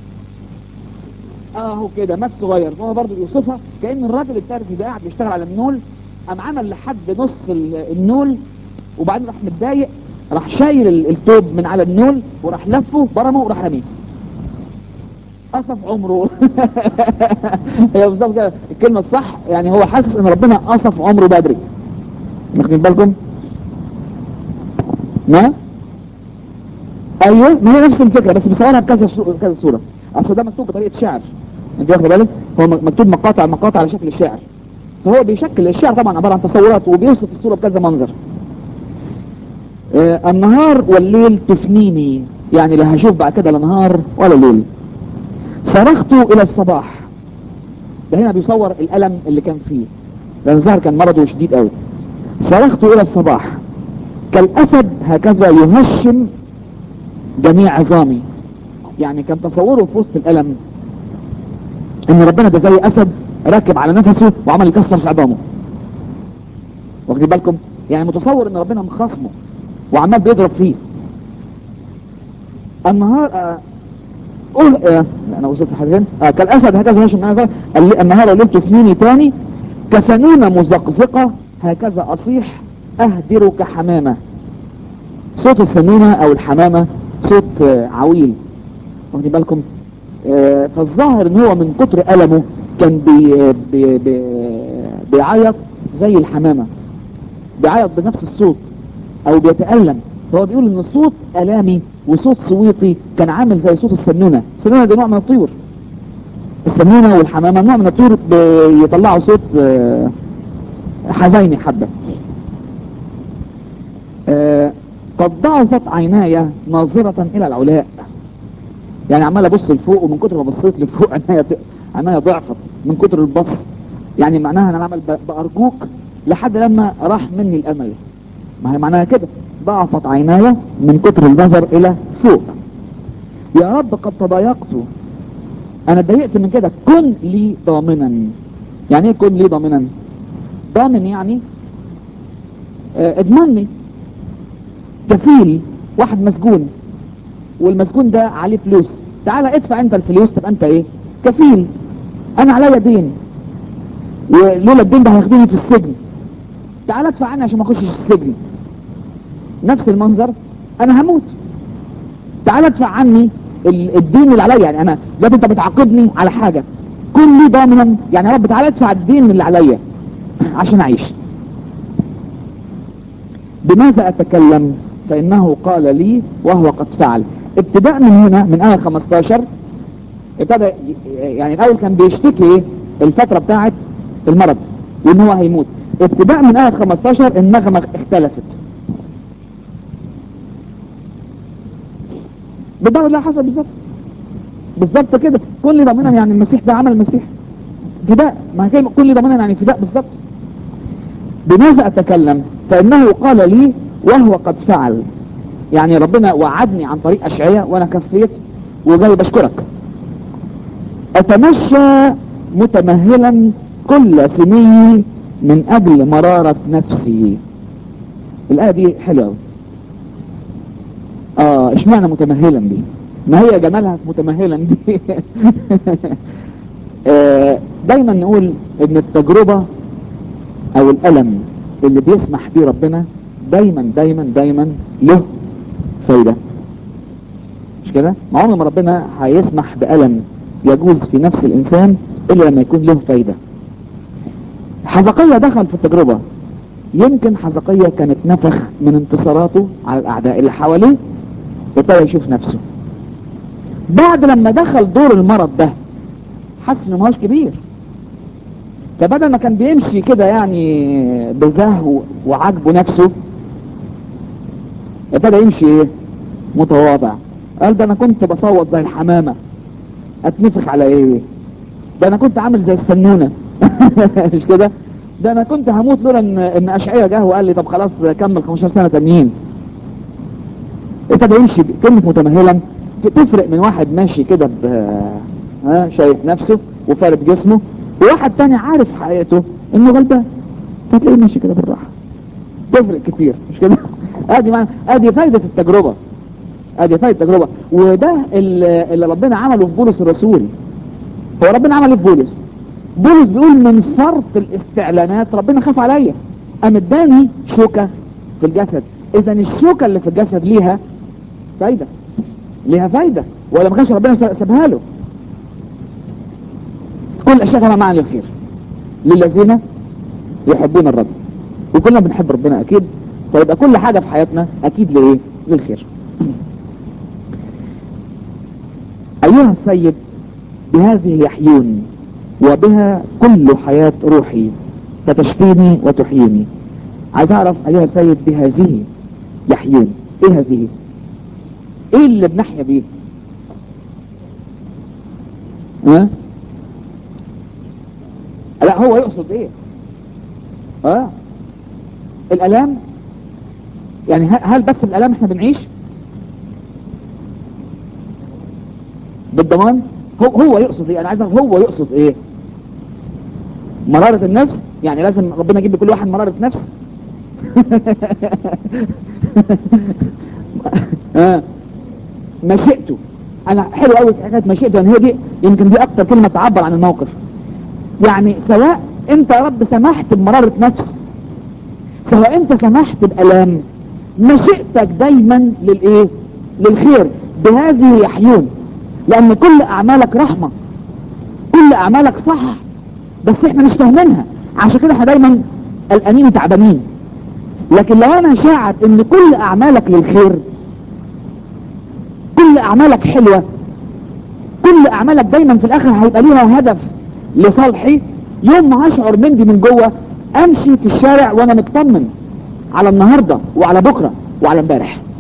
اهو كده مات صغير. فهو برضه يوصفها كأن الراجل الترزي ده قاعد بيشتغل على النول، قام عمل لحد نص النول، وبعدين راح متضايق راح شايل الثوب من على النول وراح لفه برمه وراح رميه. قصف عمره. هي بالظبط كده الكلمه الصح، يعني هو حاسس ان ربنا قصف عمره بدري. واخدين بالكم؟ ما ايوه، ما هي نفس الفكره بس بيصورها بكذا كذا صوره. اصل ده مكتوب بطريقه شعر، انت واخد بالك؟ هو مكتوب مقاطع على شكل الشعر، فهو بيشكل الشعر طبعا عباره عن تصورات وبيوصف الصوره بكذا منظر. النهار والليل تفنيني، يعني لا هشوف بعد كده لا نهار ولا ليل. صرخت الى الصباح، ده هنا بيصور الالم اللي كان فيه لان الظاهر كان مرضه شديد قوي. صرخت الى الصباح كالاسد هكذا يهشم جميع عظامي. يعني كان تصوره في وسط الالم ان ربنا ده زي اسد راكب على نفسه وعمل يكسر في عظامه. واخدين بالكم؟ يعني متصور ان ربنا مخاصمه وعمال بيضرب فيه. النهار انا وصلت حاجتين. كالاسد هكذا يهشم جميع عظامي. النهار والليل تفنيني تاني كسنونة مزقزقة هكذا اصيح اهدر كحمامة. صوت السنونة او الحمامة صوت عويل. واخدين بالكم؟ فالظاهر ان هو من كتر ألمه كان بيعيط زي الحمامة، بيعيط بنفس الصوت او بيتألم. فهو بيقول ان صوت ألامي وصوت صويتي كان عامل زي صوت السنونة. السنونة دي نوع من الطيور، السنونة والحمامة نوع من الطيور بيطلعوا صوت حزيني حبة. قد ضعفت عيناي ناظرة الى العلاء. يعني عمال ابص لفوق، ومن كتر ما بصيت لفوق عيناي ضعفت من كتر البص. يعني معناها ان انا عمال بارجوك لحد لما راح مني الامل. ما هي معناها كده، ضعفت عيناي من كتر النظر الى فوق. يا رب قد تضايقت، انا اتضايقت من كده، كن لي ضامنا. يعني ايه كن لي ضامنا؟ ضامن يعني اضمني. كفيل، واحد مسجون والمسجون ده عليه فلوس، تعالى ادفع انت الفلوس، تبقى انت ايه؟ كفيل. انا عليا دين، ولولا الدين ده هياخدوني في السجن، تعالى ادفع عني عشان ما اخشش السجن. نفس المنظر، انا هموت، تعالى ادفع عني الدين اللي عليا. يعني انا دلوقتي انت بتعاقبني على حاجه، كن لي ضامنا. يعني يا رب تعالى ادفع الدين اللي عليا عشان اعيش. بماذا اتكلم؟ فانه قال لي وهو قد فعل. ابتداء من هنا من آية 15 ابتدى، يعني الاول كان بيشتكي الفترة بتاعت المرض وان هو هيموت. ابتداء من آية 15 النغمة اختلفت. بالضبط اللي حصل بالظبط، بالظبط كده. كل ضمنا يعني المسيح ده عمل المسيح فداء، ما هي كلمة كل ضمنا يعني فداء بالظبط. بماذا اتكلم؟ فانه قال لي وهو قد فعل. يعني ربنا وعدني عن طريق اشعياء وانا كفيت وجاي بشكرك. اتمشى متمهلا كل سني من اجل مرارة نفسي. الايه دي حلوه. اشمعنى متمهلا دي؟ ما هي جمالها في متمهلا دي. دايما نقول ان التجربة او الالم اللي بيسمح بيه ربنا دايما دايما دايما له فايدة. مش كده؟ ما عمر ما ربنا هيسمح بألم يجوز في نفس الانسان الا لما يكون له فايدة. حزقية دخل في التجربة، يمكن حزقية كانت نفخ من انتصاراته على الاعداء اللي حواليه، ابتدى يشوف نفسه. بعد لما دخل دور المرض ده حس انه ماهوش كبير، فبدل ما كان بيمشي كده يعني بزهو وعجبه نفسه، ابتدى يمشي ايه؟ متواضع. قال ده انا كنت بصوت زي الحمامة، اتنفخ على ايه؟ ده انا كنت عامل زي السنونة. مش كده؟ ده انا كنت هموت لولا ان اشعياء جه وقال لي طب خلاص كمل 15 سنة تانيين. ابتدى يمشي. كلمة متمهلا تفرق من واحد ماشي كده شايف نفسه وفارد جسمه، وواحد تاني عارف حقيقته انه غلبان، فتلاقيه ماشي كده بالراحة. تفرق كتير، مش كده؟ ادي فايدة التجربة، ادي فايدة التجربة. وده اللي ربنا عمله في بولس الرسول. هو ربنا عمل ايه في بولس؟ بولس بيقول من فرط الاستعلانات ربنا خاف عليا، قام اداني شوكة في الجسد. اذا الشوكة اللي في الجسد ليها فايدة، ليها فايدة، ولا ما كانش ربنا سابها له. كل اشياء طبعا معا للخير للذين يحبون الرب، وكلنا بنحب ربنا اكيد، فيبقى كل حاجة في حياتنا اكيد لايه؟ للخير. ايها السيد بهذه يحيون وبها كل حياة روحي فتشفيني وتحييني. عايز اعرف ايها السيد بهذه يحيون، ايه هذه؟ ايه اللي بنحيا بيه؟ ها؟ لا هو يقصد ايه؟ الالام. يعني هل بس الالام احنا بنعيش بالضمان؟ هو يقصد ايه؟ انا عايز اعرف هو يقصد ايه. مرارة النفس، يعني لازم ربنا يجيب لكل واحد مرارة نفس. مشيئته. انا حلو قوي حكايه مشيئته، يعني هي دي يمكن دي اكتر كلمه تعبر عن الموقف. يعني سواء انت يا رب سمحت بمرارة نفس، سواء انت سمحت بألام، مشيئتك دايما للايه؟ للخير. بهذه يحيون، لان كل اعمالك رحمة، كل اعمالك صح، بس احنا مش فاهمينها، عشان كده احنا دايما قلقانين وتعبانين. لكن لو انا شاعر ان كل اعمالك للخير، كل اعمالك حلوة، كل اعمالك دايما في الاخر هيبقى ليها هدف لصالحي، يوم ما هشعر من دي من جوه امشي في الشارع وانا مطمن على النهاردة وعلى بكرة وعلى امبارح.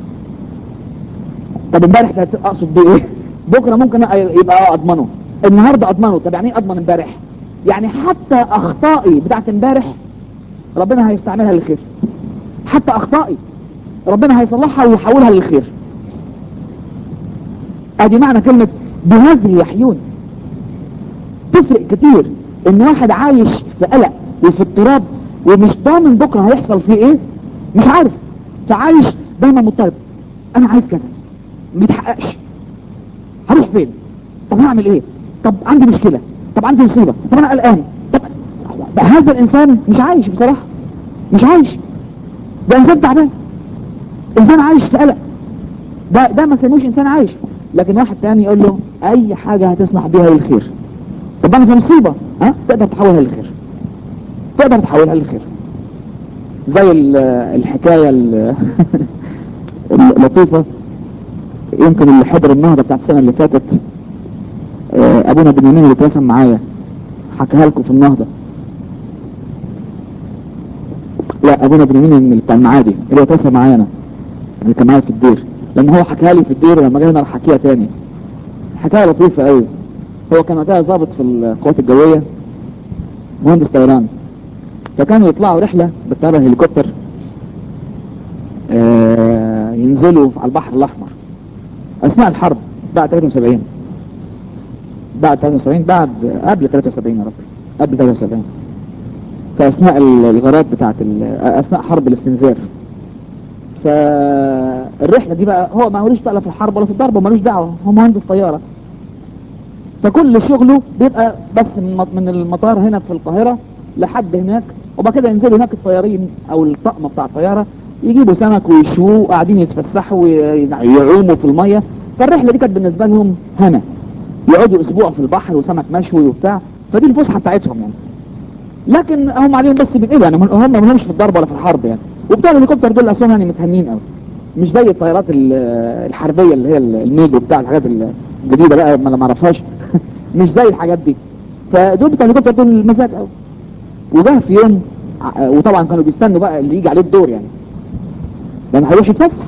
طب امبارح ده اقصد بيه ايه؟ بكره ممكن يبقى اضمنه، النهارده اضمنه. طب يعني ايه اضمن امبارح؟ يعني حتى اخطائي بتاعت امبارح ربنا هيستعملها للخير، حتى اخطائي ربنا هيصلحها ويحولها للخير. ادي معنى كلمة بهذه يحيون. تفرق كتير ان واحد عايش في قلق وفي اضطراب ومش ضامن بكره هيحصل فيه ايه، مش عارف، فعايش دايما مضطرب. انا عايز كذا ما يتحققش، هروح فين؟ طب هعمل ايه؟ طب عندي مشكلة، طب عندي مصيبة، طب انا قلقان. طب هذا الانسان مش عايش بصراحة، مش عايش، ده انسان تعبان، انسان عايش في قلق. ده ما سموش انسان عايش. لكن واحد تاني يقول له اي حاجة هتسمح بيها للخير. طب انا في مصيبة، ها، تقدر تحولها للخير، تقدر تحولها للخير. زي الحكاية اللطيفة، يمكن اللي حضر النهضة بتاعت السنة اللي فاتت، ابونا بنيامين اللي اترسم معايا حكاها لكم في النهضة. لا، ابونا بنيامين اللي بتاع المعادي اللي اترسم معايا انا، اللي كان معايا في الدير، لان هو حكاها لي في الدير ولما جاي هنا راح حكيها تاني. حكاية لطيفة قوي. هو كان وقتها ضابط في القوات الجوية، مهندس طيران، فكانوا يطلعوا رحلة بالطيارة الهليكوبتر، ينزلوا على البحر الأحمر أثناء الحرب بعد 73، بعد قبل 73 يا رب، قبل 73، فأثناء الغارات بتاعت أثناء حرب الاستنزاف. فالرحلة دي بقى هو ما هولوش بقى لا في الحرب ولا في الضرب، ومالوش دعوة، هو مهندس طيارة. فكل شغله بيبقى بس من المطار هنا في القاهرة لحد هناك، وبعد كده ينزلوا هناك الطيارين او الطقم بتاع الطيارة يجيبوا سمك ويشووه وقاعدين يتفسحوا ويعوموا في المية. فالرحلة دي كانت بالنسبة لهم هنا، يقعدوا اسبوع في البحر وسمك مشوي وبتاع، فدي الفسحة بتاعتهم يعني. لكن هم عليهم بس بينقلوا يعني، هم ما لهمش في الضرب ولا في الحرب يعني. وبتوع الهليكوبتر دول اصلا يعني متهنين قوي، مش زي الطيارات الحربية اللي هي الميج وبتاع الحاجات الجديدة بقى ما اعرفهاش مش زي الحاجات دي. فدول بتوع الهليكوبتر دول مزاج قوي. وجه في يوم وطبعا كانوا بيستنوا بقى اللي يجي عليه الدور يعني، لان هيروح يتفسح.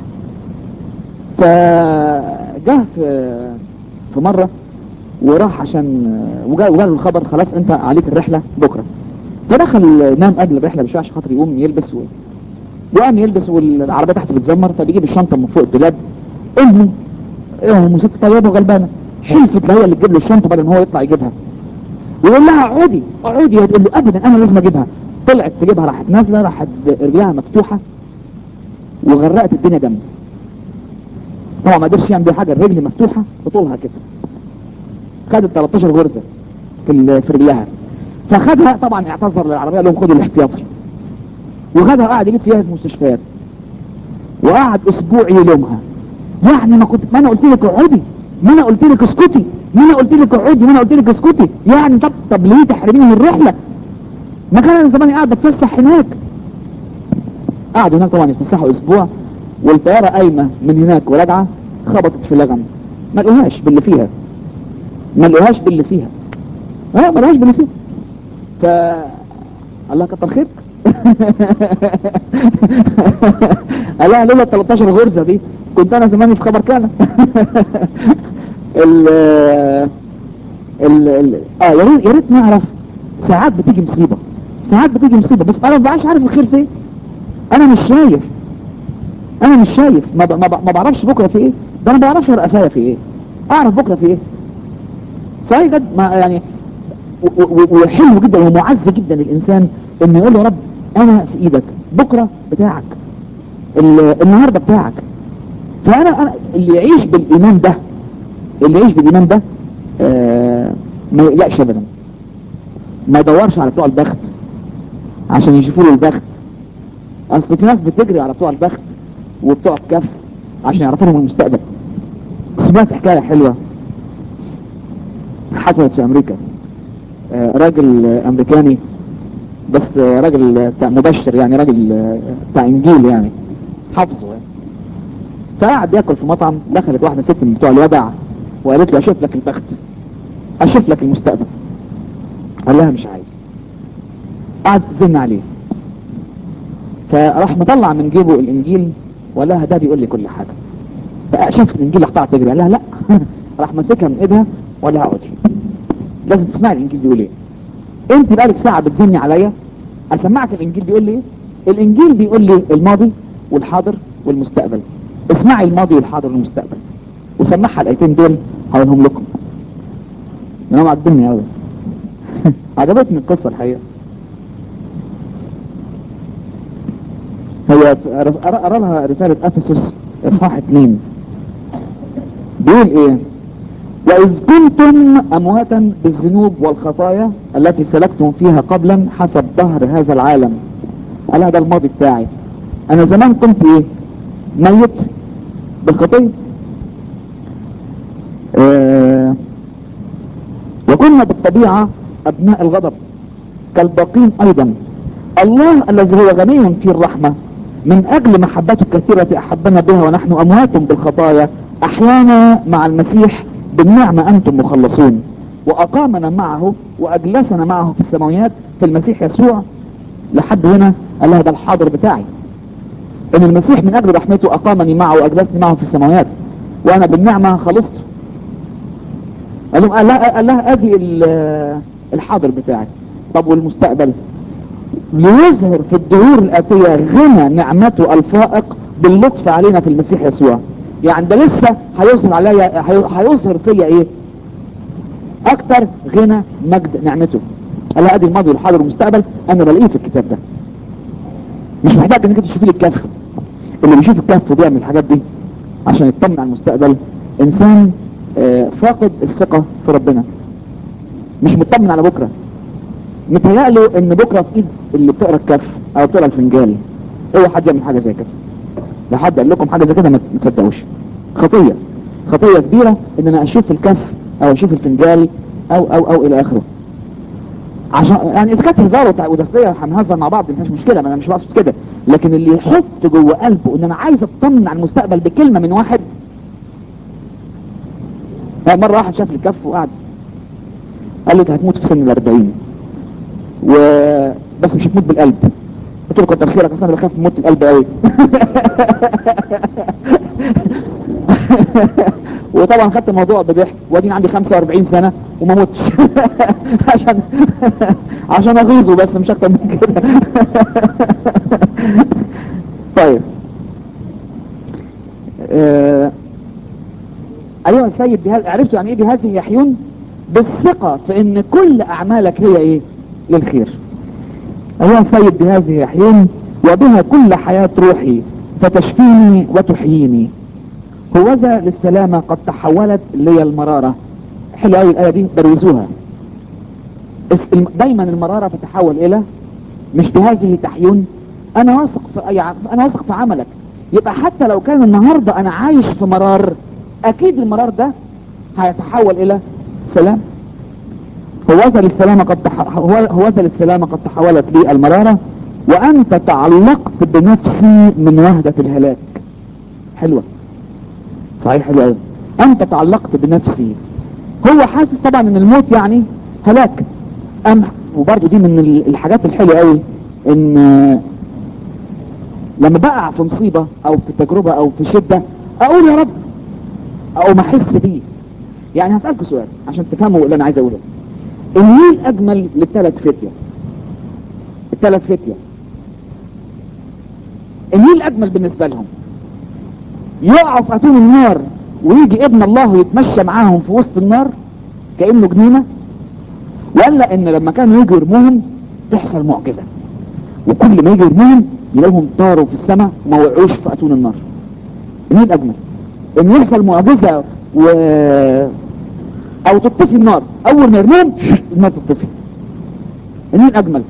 فجه في مرة وراح عشان وجاله الخبر خلاص انت عليك الرحلة بكرة. فدخل نام قبل الرحلة بشوية عشان خاطر يقوم يلبس وقام يلبس، والعربية تحت بتزمر، فبيجيب الشنطة من فوق الدولاب. امه ست طيبة وغلبانة حلفت هي اللي تجيب له الشنطة بدل ما هو يطلع يجيبها، ويقول لها اقعدي اقعدي، تقول له ابدا انا لازم اجيبها. طلعت تجيبها، راحت نازله، راحت رجلها مفتوحه وغرقت الدنيا دم. طبعا ما قدرش يعمل بيها حاجه، الرجل مفتوحه بطولها كده، خدت 13 غرزه في رجلها. فخدها طبعا، اعتذر للعربيه، قال لهم خدوا الاحتياطي، وخدها وقعد يلف فيها في المستشفيات، وقعد اسبوع يلومها. يعني ما انا قلت لك اقعدي، ما انا قلت لك اسكتي، ما انا قلت لك اقعدي، ما انا قلت لك اسكتي، يعني طب ليه تحرميني من الرحله؟ ما كان انا زماني قاعد بتفسح هناك. قعدوا هناك طبعا يتفسحوا اسبوع، والطياره قايمه من هناك وراجعه خبطت في لغم، ما لقوهاش باللي فيها، ما لقوهاش باللي فيها، ما لقوهاش باللي فيها. ف الله كتر خيرك. قال لها لولا 13 غرزه دي كنت انا زماني في خبر كان. ال يا ريت نعرف. ساعات بتيجي مصيبه، ساعات بتيجي مصيبه، بس انا ما بقاش عارف الخير فين. انا مش شايف، انا مش شايف، ما بعرفش بكره في ايه. ده انا ما بعرفش ورقه فيا في ايه، اعرف بكره في ايه. صحيح جد، ما يعني وحلو جدا ومعز جدا الانسان انه يقول له يا رب انا في ايدك، بكره بتاعك، النهارده بتاعك. فانا اللي يعيش بالايمان ده، اللي يعيش بالايمان ده ما يقلقش ابدا، ما يدورش على بتوع البخت عشان يشوفوا له البخت. اصل في ناس بتجري على بتوع البخت وبتوع الكف عشان يعرفوا لهم المستقبل. سمعت حكايه حلوه حصلت في امريكا. راجل امريكاني، بس راجل بتاع مبشر يعني، راجل بتاع انجيل يعني، حافظه يعني. فقعد ياكل في مطعم، دخلت واحده ست من بتوع الودع وقالت له اشوف لك البخت، اشوف لك المستقبل. قال لها مش عايز. قعد تزن عليه، فراح مطلع من جيبه الانجيل وقال لها ده بيقول لي كل حاجه. فشافت الانجيل راح طلعت تجري، قال لها لا. راح ماسكها من ايدها وقال لها اقعدي، لازم تسمعي الانجيل بيقول ايه. انت بقالك ساعه بتزني عليا، اسمعك الانجيل بيقول لي ايه. الانجيل بيقول لي الماضي والحاضر والمستقبل، اسمعي الماضي والحاضر والمستقبل. وسمعها الايتين دول هقولهم لكم، انا عجبني قوي. عجبتني القصه الحقيقه. هي قرا لها رساله افسس اصحاح 2، بيقول ايه؟ وإذ كنتم أمواتا بالذنوب والخطايا التي سلكتم فيها قبلا حسب ظهر هذا العالم. قال هذا الماضي بتاعي، أنا زمان كنت إيه؟ ميت بالخطية. وكنا بالطبيعة أبناء الغضب كالباقين أيضا. الله الذي هو غني في الرحمة من أجل محبته الكثيرة أحبنا بها ونحن أموات بالخطايا أحيانا مع المسيح، بالنعمة أنتم مخلصون، وأقامنا معه وأجلسنا معه في السماويات في المسيح يسوع. لحد هنا قال لها ده الحاضر بتاعي، إن المسيح من أجل رحمته أقامني معه وأجلسني معه في السماويات، وأنا بالنعمة خلصت. قال لها أدي الحاضر بتاعي. طب والمستقبل؟ ليظهر في الدهور الآتية غنى نعمته الفائق باللطف علينا في المسيح يسوع. يعني ده لسه هيظهر عليا، هيظهر فيا ايه اكتر؟ غنى مجد نعمته. قال ادي الماضي والحاضر والمستقبل انا بلاقيه في الكتاب ده، مش محتاج انك تشوفي لي الكهف. اللي بيشوف الكهف وبيعمل الحاجات دي عشان يطمن على المستقبل انسان فاقد الثقة في ربنا، مش مطمن على بكرة. متهيأله ان بكرة في ايد اللي بتقرا الكهف او بتقرا الفنجان. اوعى حد يعمل حاجة زي كده. لو حد قال لكم حاجة زي كده ما تصدقوش. خطية، خطية كبيرة ان انا اشوف الكهف او اشوف الفنجان او الى اخره. عشان يعني اذا كانت هزار وتسلية هنهزر مع بعض مفيش مشكلة، ما انا مش بقصد كده. لكن اللي يحط جوه قلبه ان انا عايز اطمن على المستقبل بكلمة من واحد. مرة واحد شاف الكهف وقعد قال له انت هتموت في سن ال40 بس مش هتموت بالقلب. قلت له كتر خيرك، اصل انا بخاف من موت القلب قوي. وطبعا خدت الموضوع بضحك، واديني عندي 45 سنة وما متش. عشان عشان اغيظه بس مش اكتر من كده. طيب ايها السيد عرفتوا يعني ايه بهذه يحيون؟ بالثقة في ان كل اعمالك هي ايه؟ للخير. ايها السيد بهذه يحيون وبها كل حياة روحي فتشفيني وتحييني. هوذا للسلامة قد تحولت لي المرارة. حلوة قوي الآية دي، بروزوها. دايما المرارة تتحول إلى مش بهذه تحيون. أنا واثق في أنا واثق في عملك. يبقى حتى لو كان النهاردة أنا عايش في مرار، أكيد المرار ده هيتحول إلى سلام. هوذا للسلامة هوذا للسلامة قد تحولت لي المرارة وأنت تعلقت بنفسي من وهدة الهلاك. حلوة صحيح، حلوة قوي. أنت تعلقت بنفسي. هو حاسس طبعا ان الموت يعني هلاك. وبرضو دي من الحاجات الحلوة قوي، ان لما بقع في مصيبة او في تجربة او في شدة اقول يا رب، او ما احس بيه. يعني هسألكوا سؤال عشان تفهموا اللي انا عايز اقوله. النيل اجمل للثلاث فتية. الثلاث فتية النيل اجمل بالنسبة لهم. يقعوا في اتون النار ويجي ابن الله يتمشى معاهم في وسط النار كأنه جنينة، ولا ان لما كانوا يجوا يرموهم تحصل معجزة وكل ما يجوا يرموهم يلاقوهم طاروا في السماء وما وقعوش في اتون النار؟ مين اجمل؟ ان يحصل معجزة او تطفي النار اول ما يرموهم النار تطفي؟ مين اجمل؟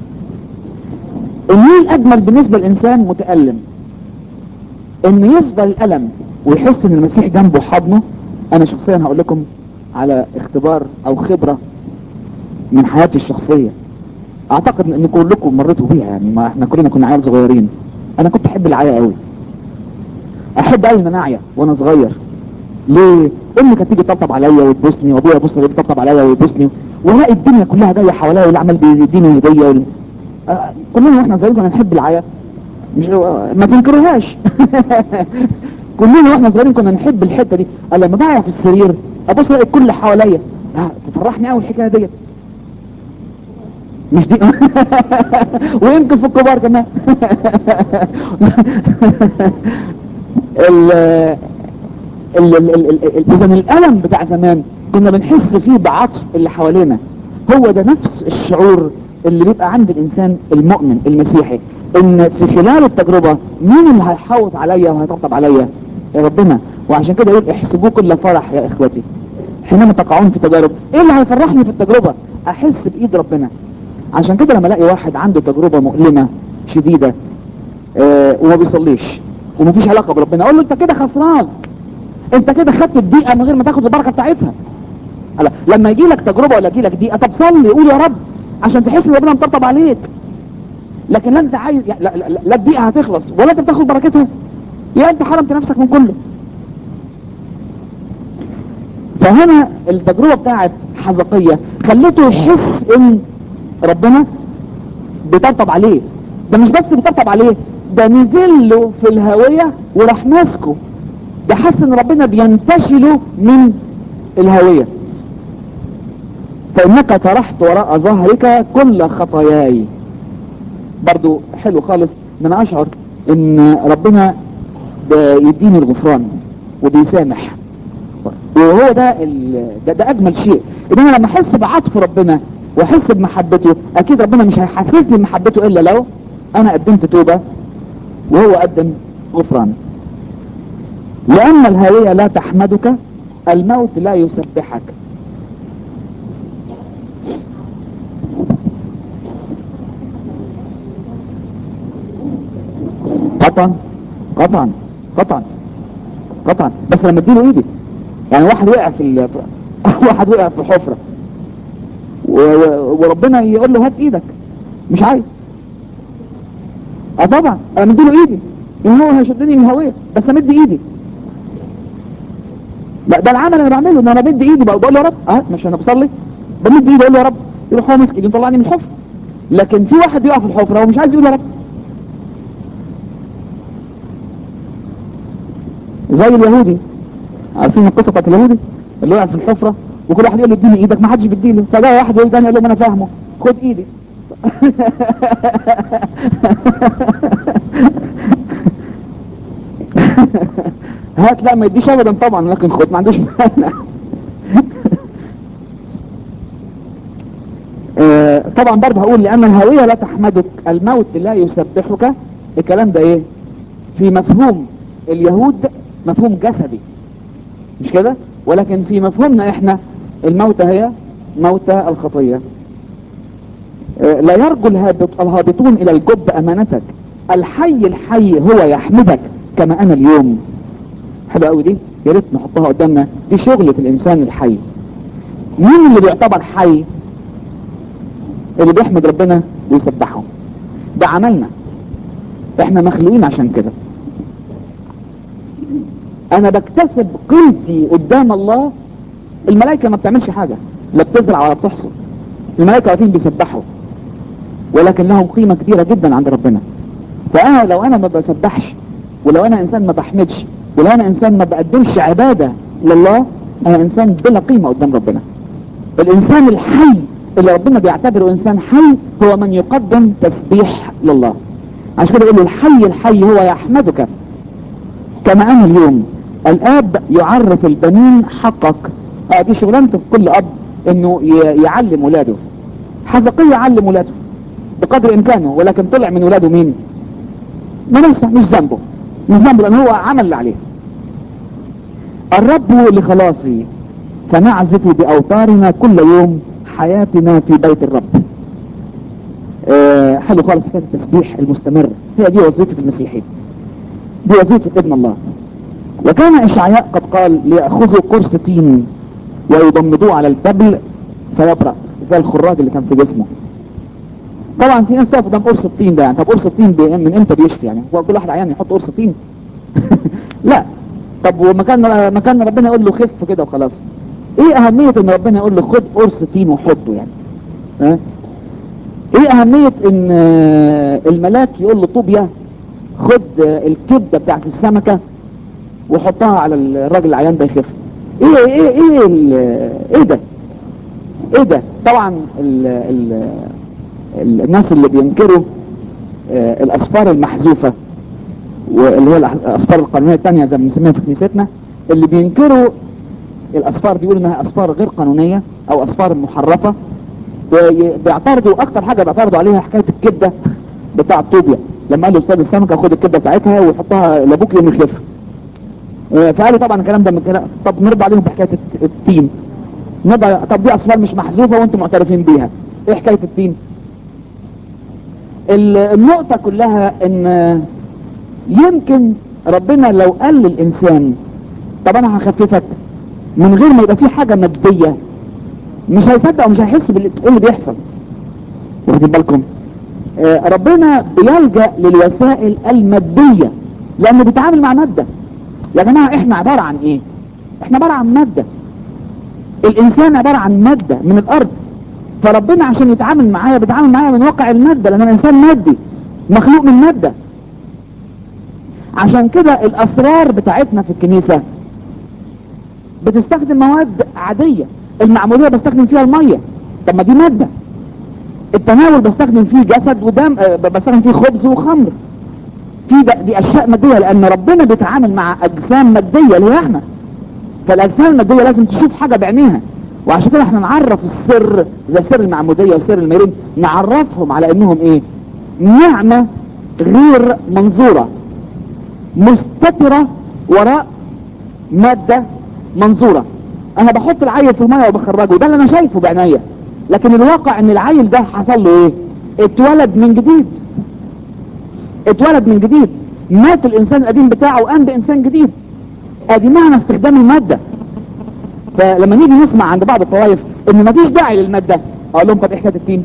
مين اجمل بالنسبة للانسان متألم ان يفضل الالم ويحس ان المسيح جنبه حضنه؟ انا شخصيا هقول لكم على اختبار او خبرة من حياتي الشخصية، اعتقد ان كلكم مريتوا بيها. يعني ما احنا كلنا كنا عيال صغيرين. انا كنت احب العيا قوي، احب قوي ان انا اعيا وانا صغير. ليه؟ امي كانت تيجي تطبطب عليا وتبوسني، وابويا يبص لي بيطبطب عليا ويبوسني، والاقي الدنيا كلها جايه حواليا واللي عمال بيديني هديه كلنا واحنا صغيرين كنا نحب العيا، مش ما تنكرهاش. كلنا واحنا صغيرين كنا نحب الحته دي. أنا لما بقع في السرير ابص الاقي الكل حواليا، تفرحني قوي الحكايه ديت. مش دي ويمكن في الكبار كمان. اذا الالم بتاع زمان كنا بنحس فيه بعطف اللي حوالينا. هو ده نفس الشعور اللي بيبقى عند الانسان المؤمن المسيحي، ان في خلال التجربة مين اللي هيحوط عليا وهيطبطب عليا؟ يا ربنا. وعشان كده يقول احسبوه كل فرح يا اخوتي حينما تقعون في تجارب. ايه اللي هيفرحني في التجربة؟ احس بايد ربنا. عشان كده لما الاقي واحد عنده تجربة مؤلمة شديدة وما بيصليش ومفيش علاقة بربنا، اقول له انت كده خسران، انت كده خدت الدقيقة من غير ما تاخد البركة بتاعتها. لما يجي لك تجربة ولا يجي لك دقيقة، طب صلي قول يا رب عشان تحس ان ربنا مطبطب عليك. لكن لا انت عايز لا الدقيقة هتخلص ولا انت بتاخد بركتها، يا انت حرمت نفسك من كله. فهنا التجربة بتاعت حزقية خلته يحس ان ربنا بيطبطب عليه. ده مش بس بيطبطب عليه، ده نزل له في الهوية وراح ماسكه. ده حس ان ربنا بينتشله من الهوية. فانك طرحت وراء ظهرك كل خطاياي. برضو حلو خالص ان انا اشعر ان ربنا بيديني الغفران وبيسامح. وهو ده اجمل شيء، ان انا لما احس بعطف ربنا واحس بمحبته، اكيد ربنا مش هيحسسني بمحبته الا لو انا قدمت توبة وهو قدم غفران. لان الهوية لا تحمدك، الموت لا يسبحك. قطعا قطعا قطعا قطعا. بس لما اديله ايدي، يعني واحد وقع واحد وقع في حفرة وربنا يقول له هات ايدك، مش عايز. طبعا انا مديله ايدي ان هو هيشدني من الهوية، بس امد ايدي. لا ده العمل انا بعمله، ان انا بدي ايدي بقول له يا رب مش انا بصلي بمد ايدي اقول له يا رب، يروح هو مسك ايدي يطلعني من الحفرة. لكن في واحد يقع في الحفرة ومش عايز يقول يا رب، زي اليهودي. عارفين القصة بتاعت اليهودي اللي وقع في الحفرة وكل واحد يقول له اديني ايدك، ما حدش بيديله، فجاء واحد يقول تاني قال له ما انا فاهمه، خد ايدي. هات، لا ما يديش ابدا طبعا، لكن خد ما عندوش مانع. طبعا برضه هقول لان الهوية لا تحمدك، الموت لا يسبحك. الكلام ده ايه في مفهوم اليهود؟ مفهوم جسدي مش كده، ولكن في مفهومنا احنا الموتى هي موتى الخطية. لا يرجو الهابطون الى الجب امانتك، الحي هو يحمدك كما انا اليوم. حلوه قوي دي، يا ريت نحطها قدامنا، دي شغلة الانسان الحي. مين اللي بيعتبر حي؟ اللي بيحمد ربنا ويسبحه. ده عملنا، احنا مخلوقين عشان كده. انا بكتسب قيمتي قدام الله. الملائكة ما بتعملش حاجة، لا بتزرع ولا بتحصد. الملائكة واقفين بيسبحوا، ولكن لهم قيمة كبيرة جدا عند ربنا. فانا لو انا ما بسبحش، ولو انا انسان ما بحمدش، ولو انا انسان ما بقدمش عبادة لله، انا انسان بلا قيمة قدام ربنا. الانسان الحي اللي ربنا بيعتبره انسان حي هو من يقدم تسبيح لله. عشان كده يقول له الحي هو يحمدك كما انا اليوم. الاب يعرف البنين حقك. دي شغلانة كل اب انه يعلم ولاده. حزقية يعلم ولاده بقدر امكانه، ولكن طلع من ولاده مين؟ منسى. مش ذنبه، مش ذنبه، لان هو عمل اللي عليه. الرب لخلاصي فنعزف باوتارنا كل يوم، حياتنا في بيت الرب. حلو خالص حكايه التسبيح المستمر، هي دي وظيفه المسيحي، دي وظيفه ابن الله. وكان اشعياء قد قال ليأخذوا قرص تين ويضمدوه على التبل فيبرأ، زي الخراج اللي كان في جسمه. طبعا في ناس تقف قدام قرص الطين ده، يعني طب قرص الطين من امتى بيشفي؟ يعني هو كل واحد عيان يحط قرص طين؟ لا. طب ومكان ربنا يقول له خف كده وخلاص. ايه اهمية ان ربنا يقول له خد قرص طين وحطه يعني؟ ايه اهمية ان الملاك يقول له طوبيا خد الكبدة بتاعت السمكة وحطها على الراجل العيان ده يخف. ايه ده؟ ايه ده؟ طبعا الناس اللي بينكروا الاسفار المحذوفة، واللي هي الاسفار القانونية التانية زي ما بنسميها في كنيستنا، اللي بينكروا الاسفار دي يقولوا انها اسفار غير قانونية او اسفار محرفة. بيعترضوا اكتر حاجة بيعترضوا عليها حكاية الكبدة بتاع طوبيا، لما قال له استاذ السمكة خد الكبدة بتاعتها ويحطها لابوك يوم يخف. فقالوا طبعا الكلام ده من كلام. طب نرد عليهم بحكاية التين. طب دي اسفار مش محذوفة وانتم معترفين بيها، ايه حكاية التين؟ النقطة كلها ان يمكن ربنا لو قال للانسان طب انا هخففك من غير ما يبقى في حاجة مادية، مش هيصدق ومش هيحس ايه اللي بيحصل. واخدين بالكم؟ ربنا بيلجأ للوسائل المادية لانه بيتعامل مع مادة. يا جماعة احنا عبارة عن ايه؟ احنا عبارة عن مادة. الانسان عبارة عن مادة من الارض، فربنا عشان يتعامل معايا بيتعامل معايا من واقع المادة، لان الانسان مادي مخلوق من مادة. عشان كده الاسرار بتاعتنا في الكنيسة بتستخدم مواد عادية. المعمودية بستخدم فيها المية، طب ما دي مادة. التناول بستخدم فيه جسد ودم، بستخدم فيه خبز وخمر. دي اشياء مادية لان ربنا بيتعامل مع اجسام مادية اللي هي احنا. فالاجسام المادية لازم تشوف حاجة بعينيها، وعشان كده احنا نعرف السر زي سر المعمودية وسر الميرون، نعرفهم على انهم ايه؟ نعمة غير منظورة مستترة وراء مادة منظورة. انا بحط العيل في المية وبخرجه، ده اللي انا شايفه بعينيا، لكن الواقع ان العيل ده حصل له ايه؟ اتولد من جديد. اتولد من جديد، مات الانسان القديم بتاعه وقام بانسان جديد. ادي معنى استخدام المادة. فلما نيجي نسمع عند بعض الطوائف ان مفيش داعي للمادة، اقول لهم طب ايه حكاية التين؟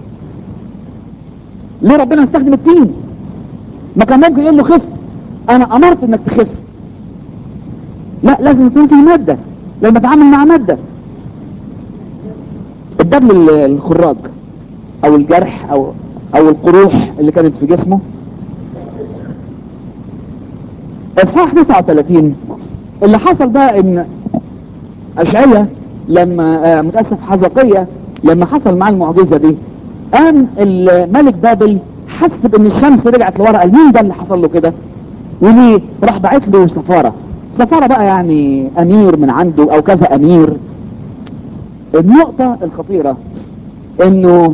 ليه ربنا استخدم التين؟ ما كان ممكن يقول له خف، انا امرت انك تخف. لا، لازم يكون في مادة لما اتعامل مع مادة. الدبل الخراج او الجرح او القروح اللي كانت في جسمه. اصحاح 39 اللي حصل بقى ان اشعياء لما متأسف حزقية لما حصل معاه المعجزة دي، قام الملك بابل حس بان الشمس رجعت لورا. قال مين ده اللي حصل له كده؟ وليه؟ راح بعت له سفارة بقى، يعني امير من عنده او كذا امير. النقطة الخطيرة انه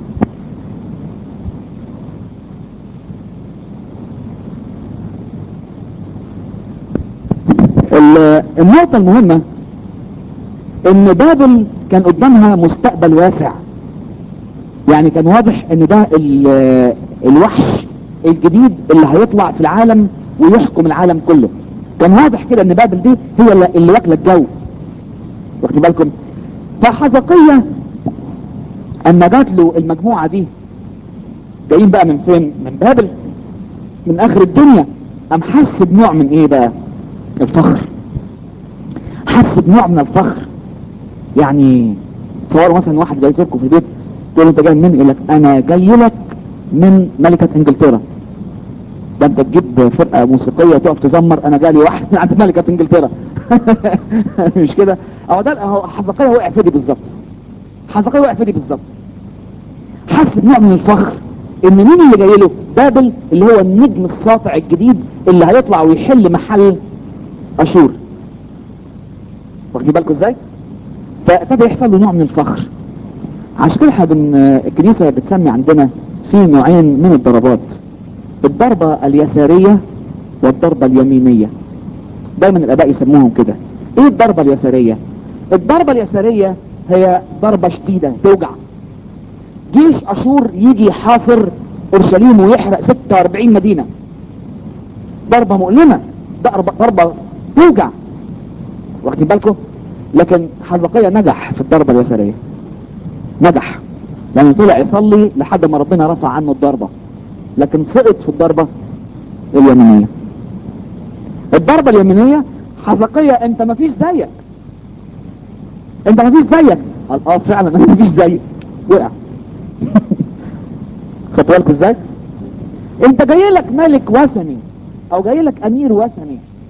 النقطة المهمة ان بابل كان قدامها مستقبل واسع. يعني كان واضح ان ده الوحش الجديد اللي هيطلع في العالم ويحكم العالم كله. كان واضح كده ان بابل دي هي اللي واكله الجو. واخدين بالكم؟ فحزقية اما جات له المجموعة دي جايين بقى من فين؟ من بابل، من اخر الدنيا. قام حس بنوع من ايه بقى؟ الفخر. حس بنوع من الفخر. يعني تصوروا مثلا واحد جاي يزوركم في البيت، تقول له انت جاي منين؟ يقول لك انا جاي لك من ملكة انجلترا. ده انت تجيب فرقة موسيقية وتقف تزمر، انا جالي واحد من عند ملكة انجلترا. مش كده؟ اهو حزقية وقع في دي بالظبط. حزقية وقع في دي بالظبط. حس بنوع من الفخر ان مين اللي جاي له؟ بابل، اللي هو النجم الساطع الجديد اللي هيطلع ويحل محل اشور. واخدين بالكم ازاي؟ فابتدى يحصل له نوع من الفخر. عشان كده الكنيسة بتسمي عندنا في نوعين من الضربات: الضربة اليسارية والضربة اليمينية. دايما الاباء يسموهم كده. ايه الضربة اليسارية؟ الضربة اليسارية هي ضربة شديدة توجع. جيش اشور يجي يحاصر اورشليم ويحرق 46 مدينة. ضربة مؤلمة، ضربة توجع. واخدين بالكم؟ لكن حزقية نجح في الضربة اليسارية. نجح لانه طلع يصلي لحد ما ربنا رفع عنه الضربة، لكن سقط في الضربة اليمينية. الضربة اليمينية حزقية انت ما فيش زيك، انت ما فيش زيك. قال فعلا انا ما فيش زيك. وقع. خدتوا بالكم ازاي؟ انت جاي لك ملك وثني او جاي لك امير وثني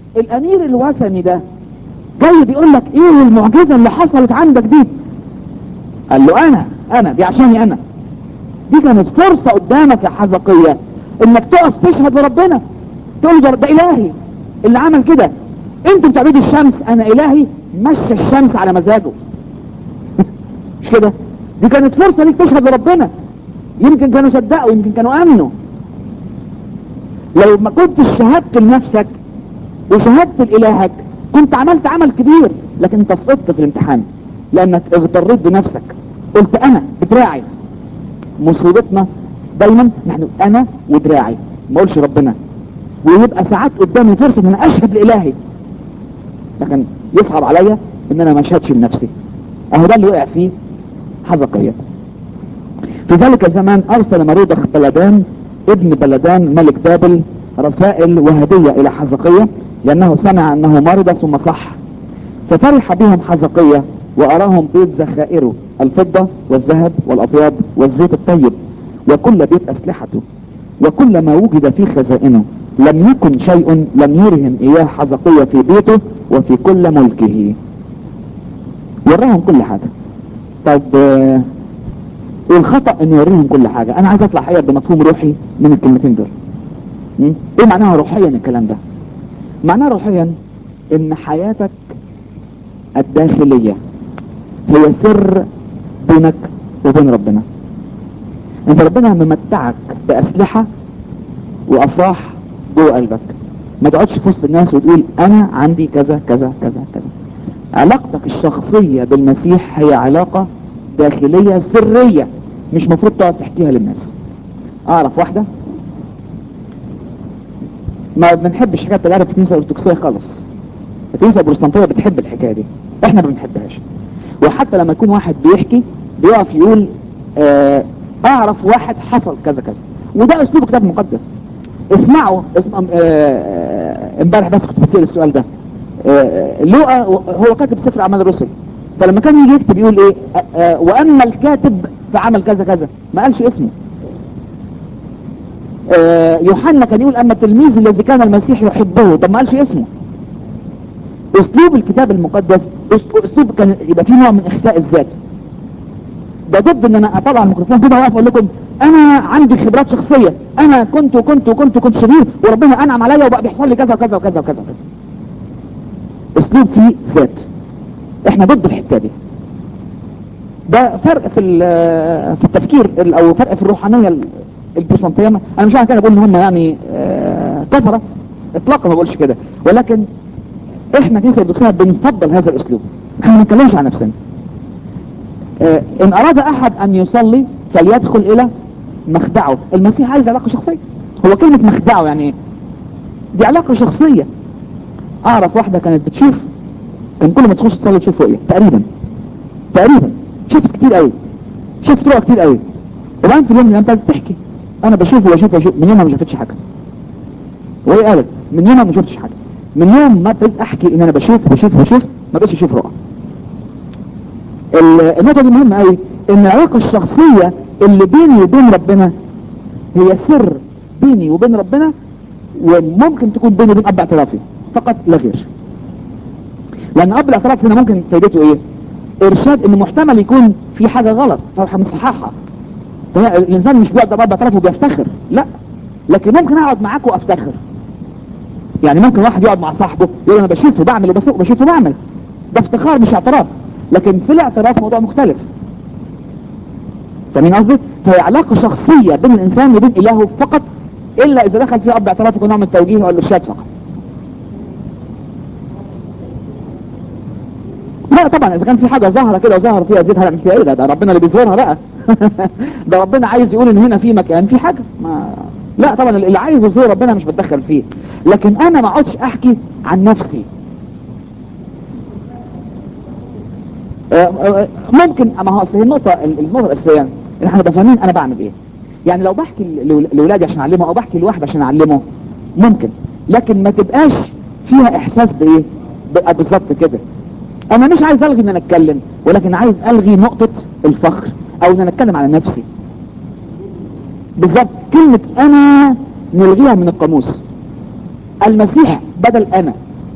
الامير الوثني ده جاي بيقول لك ايه المعجزة اللي حصلت عندك دي؟ قال له انا دي عشاني انا. دي كانت فرصة قدامك يا حزقية انك تقف تشهد لربنا، تقول ده الهي اللي عمل كده. انتوا بتعبدوا الشمس، انا الهي مشى الشمس على مزاجه. مش كده؟ دي كانت فرصة ليك تشهد لربنا. يمكن كانوا صدقوا، يمكن كانوا امنوا. لو ما كنتش شهدت لنفسك وشهدت لإلهك كنت عملت عمل كبير، لكن انت سقطت في الامتحان لانك اغتريت بنفسك، قلت انا بدراعي. مصيبتنا دايما نحن انا ودراعي، ما اقولش ربنا. ويبقى ساعات قدامي فرصة ان انا اشهد لإلهي، لكن يصعب عليا ان انا ما اشهدش لنفسي. اهو ده اللي وقع فيه حزقية. في ذلك الزمان ارسل مرودخ بلدان ابن بلدان ملك بابل رسائل وهدية الى حزقية، لانه سمع انه مرض ثم صح. ففرح بهم حزقية واراهم بيت ذخائره الفضة والذهب والاطياب والزيت الطيب وكل بيت اسلحته وكل ما وجد في خزائنه. لم يكن شيء لم يرهم اياه حزقية في بيته وفي كل ملكه. وراهم كل حاجة. طب ايه الخطأ ان يوريهم كل حاجة؟ انا عايز اطلع حقيقة بمفهوم روحي من الكلمتين دول. ايه معناها روحيا الكلام ده؟ معناها روحيا ان حياتك الداخلية هي سر بينك وبين ربنا. انت ربنا ممتعك باسلحة وافراح جوه قلبك، ما تقعدش في وسط الناس وتقول انا عندي كذا كذا كذا كذا. علاقتك الشخصية بالمسيح هي علاقة داخلية سرية، مش مفروض تقعد تحكيها للناس. اعرف واحدة ما بنحبش حكاية تجارب في الكنيسة الارثوذكسية خالص. الكنيسة البروتستانتية بتحب الحكاية دي، احنا ما بنحبهاش. وحتى لما يكون واحد بيحكي بيقف يقول اعرف واحد حصل كذا كذا، وده اسلوب كتاب مقدس. اسمعوا امبارح بس كنت بسأل السؤال ده. لوقا هو كاتب سفر اعمال الرسل، فلما كان يجي يكتب يقول ايه واما الكاتب فعمل كذا كذا، ما قالش اسمه. يوحنا كان يقول اما التلميذ الذي كان المسيح يحبه، طب ما قالش اسمه. اسلوب الكتاب المقدس اسلوب كان يبقى فيه نوع من اخفاء الذات. ده ضد ان انا اطلع الميكروفون كده واقف اقول لكم انا عندي خبرات شخصيه، انا كنت شرير وربنا انعم عليا وبقى بيحصل لي كذا وكذا وكذا وكذا وكذا. اسلوب فيه ذات، احنا ضد الحته دي. ده فرق في التفكير او فرق في الروحانيه البروتستانتيه. انا مش عارف كده اقول ان هم يعني كفره اطلاقا، ما بقولش كده، ولكن احنا كنيسه الارثوذكسيه بنفضل هذا الاسلوب. احنا ما بنتكلمش عن نفسنا. ان اراد احد ان يصلي فليدخل الى مخدعه. المسيح عايز علاقه شخصيه. هو كلمه مخدعه يعني ايه؟ دي علاقه شخصيه. اعرف واحده كانت بتشوف، كان كل ما تخش تصلي تشوف رؤيه تقريبا شفت كتير قوي، شفت رؤى كتير قوي. وبعدين في اليوم من الايام بتحكي انا بشوف واشوف من يومها ما شفتش حاجه. وهي قالت من يومها ما شفتش حاجه، من يوم ما ابتديت احكي ان انا بشوف ما بقتش اشوف رؤى. النقطه دي مهمه قوي، ان العلاقه الشخصيه اللي بيني وبين ربنا هي سر بيني وبين ربنا، وممكن تكون بيني وبين اب اعترافي فقط لا غير. لان اب الاعتراف هنا ممكن فايدته ايه؟ ارشاد ان محتمل يكون في حاجه غلط فهنصححها. الانسان مش بيقعد اب اعترافه وبيفتخر، لا، لكن ممكن اقعد معاك وافتخر. يعني ممكن واحد يقعد مع صاحبه يقول انا بشوفه بعمل وبشوفه بعمل، ده افتخار مش اعتراف. لكن في الاعتراف موضوع مختلف. فاهمين قصدي؟ فهي علاقه شخصيه بين الانسان وبين الهه فقط، الا اذا دخل فيها اب اعتراف يكون نوع من التوجيه والارشاد فقط. لا طبعا اذا كان في حاجه ظاهره كده وظهر فيها زيت هنعمل فيها ايه؟ ده ربنا اللي بيظهرها بقى. ده ربنا عايز يقول ان هنا في مكان في حاجه ما. لا طبعا اللي عايز يظهر ربنا مش بتدخل فيه، لكن انا ما اقعدش احكي عن نفسي. ممكن، اما هو اصل هي النقطه الاساسيه ان احنا نبقى فاهمين انا بعمل ايه. يعني لو بحكي لاولادي عشان اعلمه او بحكي لواحد عشان اعلمه ممكن، لكن ما تبقاش فيها احساس بايه بالظبط كده. انا مش عايز الغي ان انا اتكلم، ولكن عايز الغي نقطه الفخر او ان انا اتكلم على نفسي. بالظبط كلمه انا نلغيها من القاموس. المسيح بدل انا،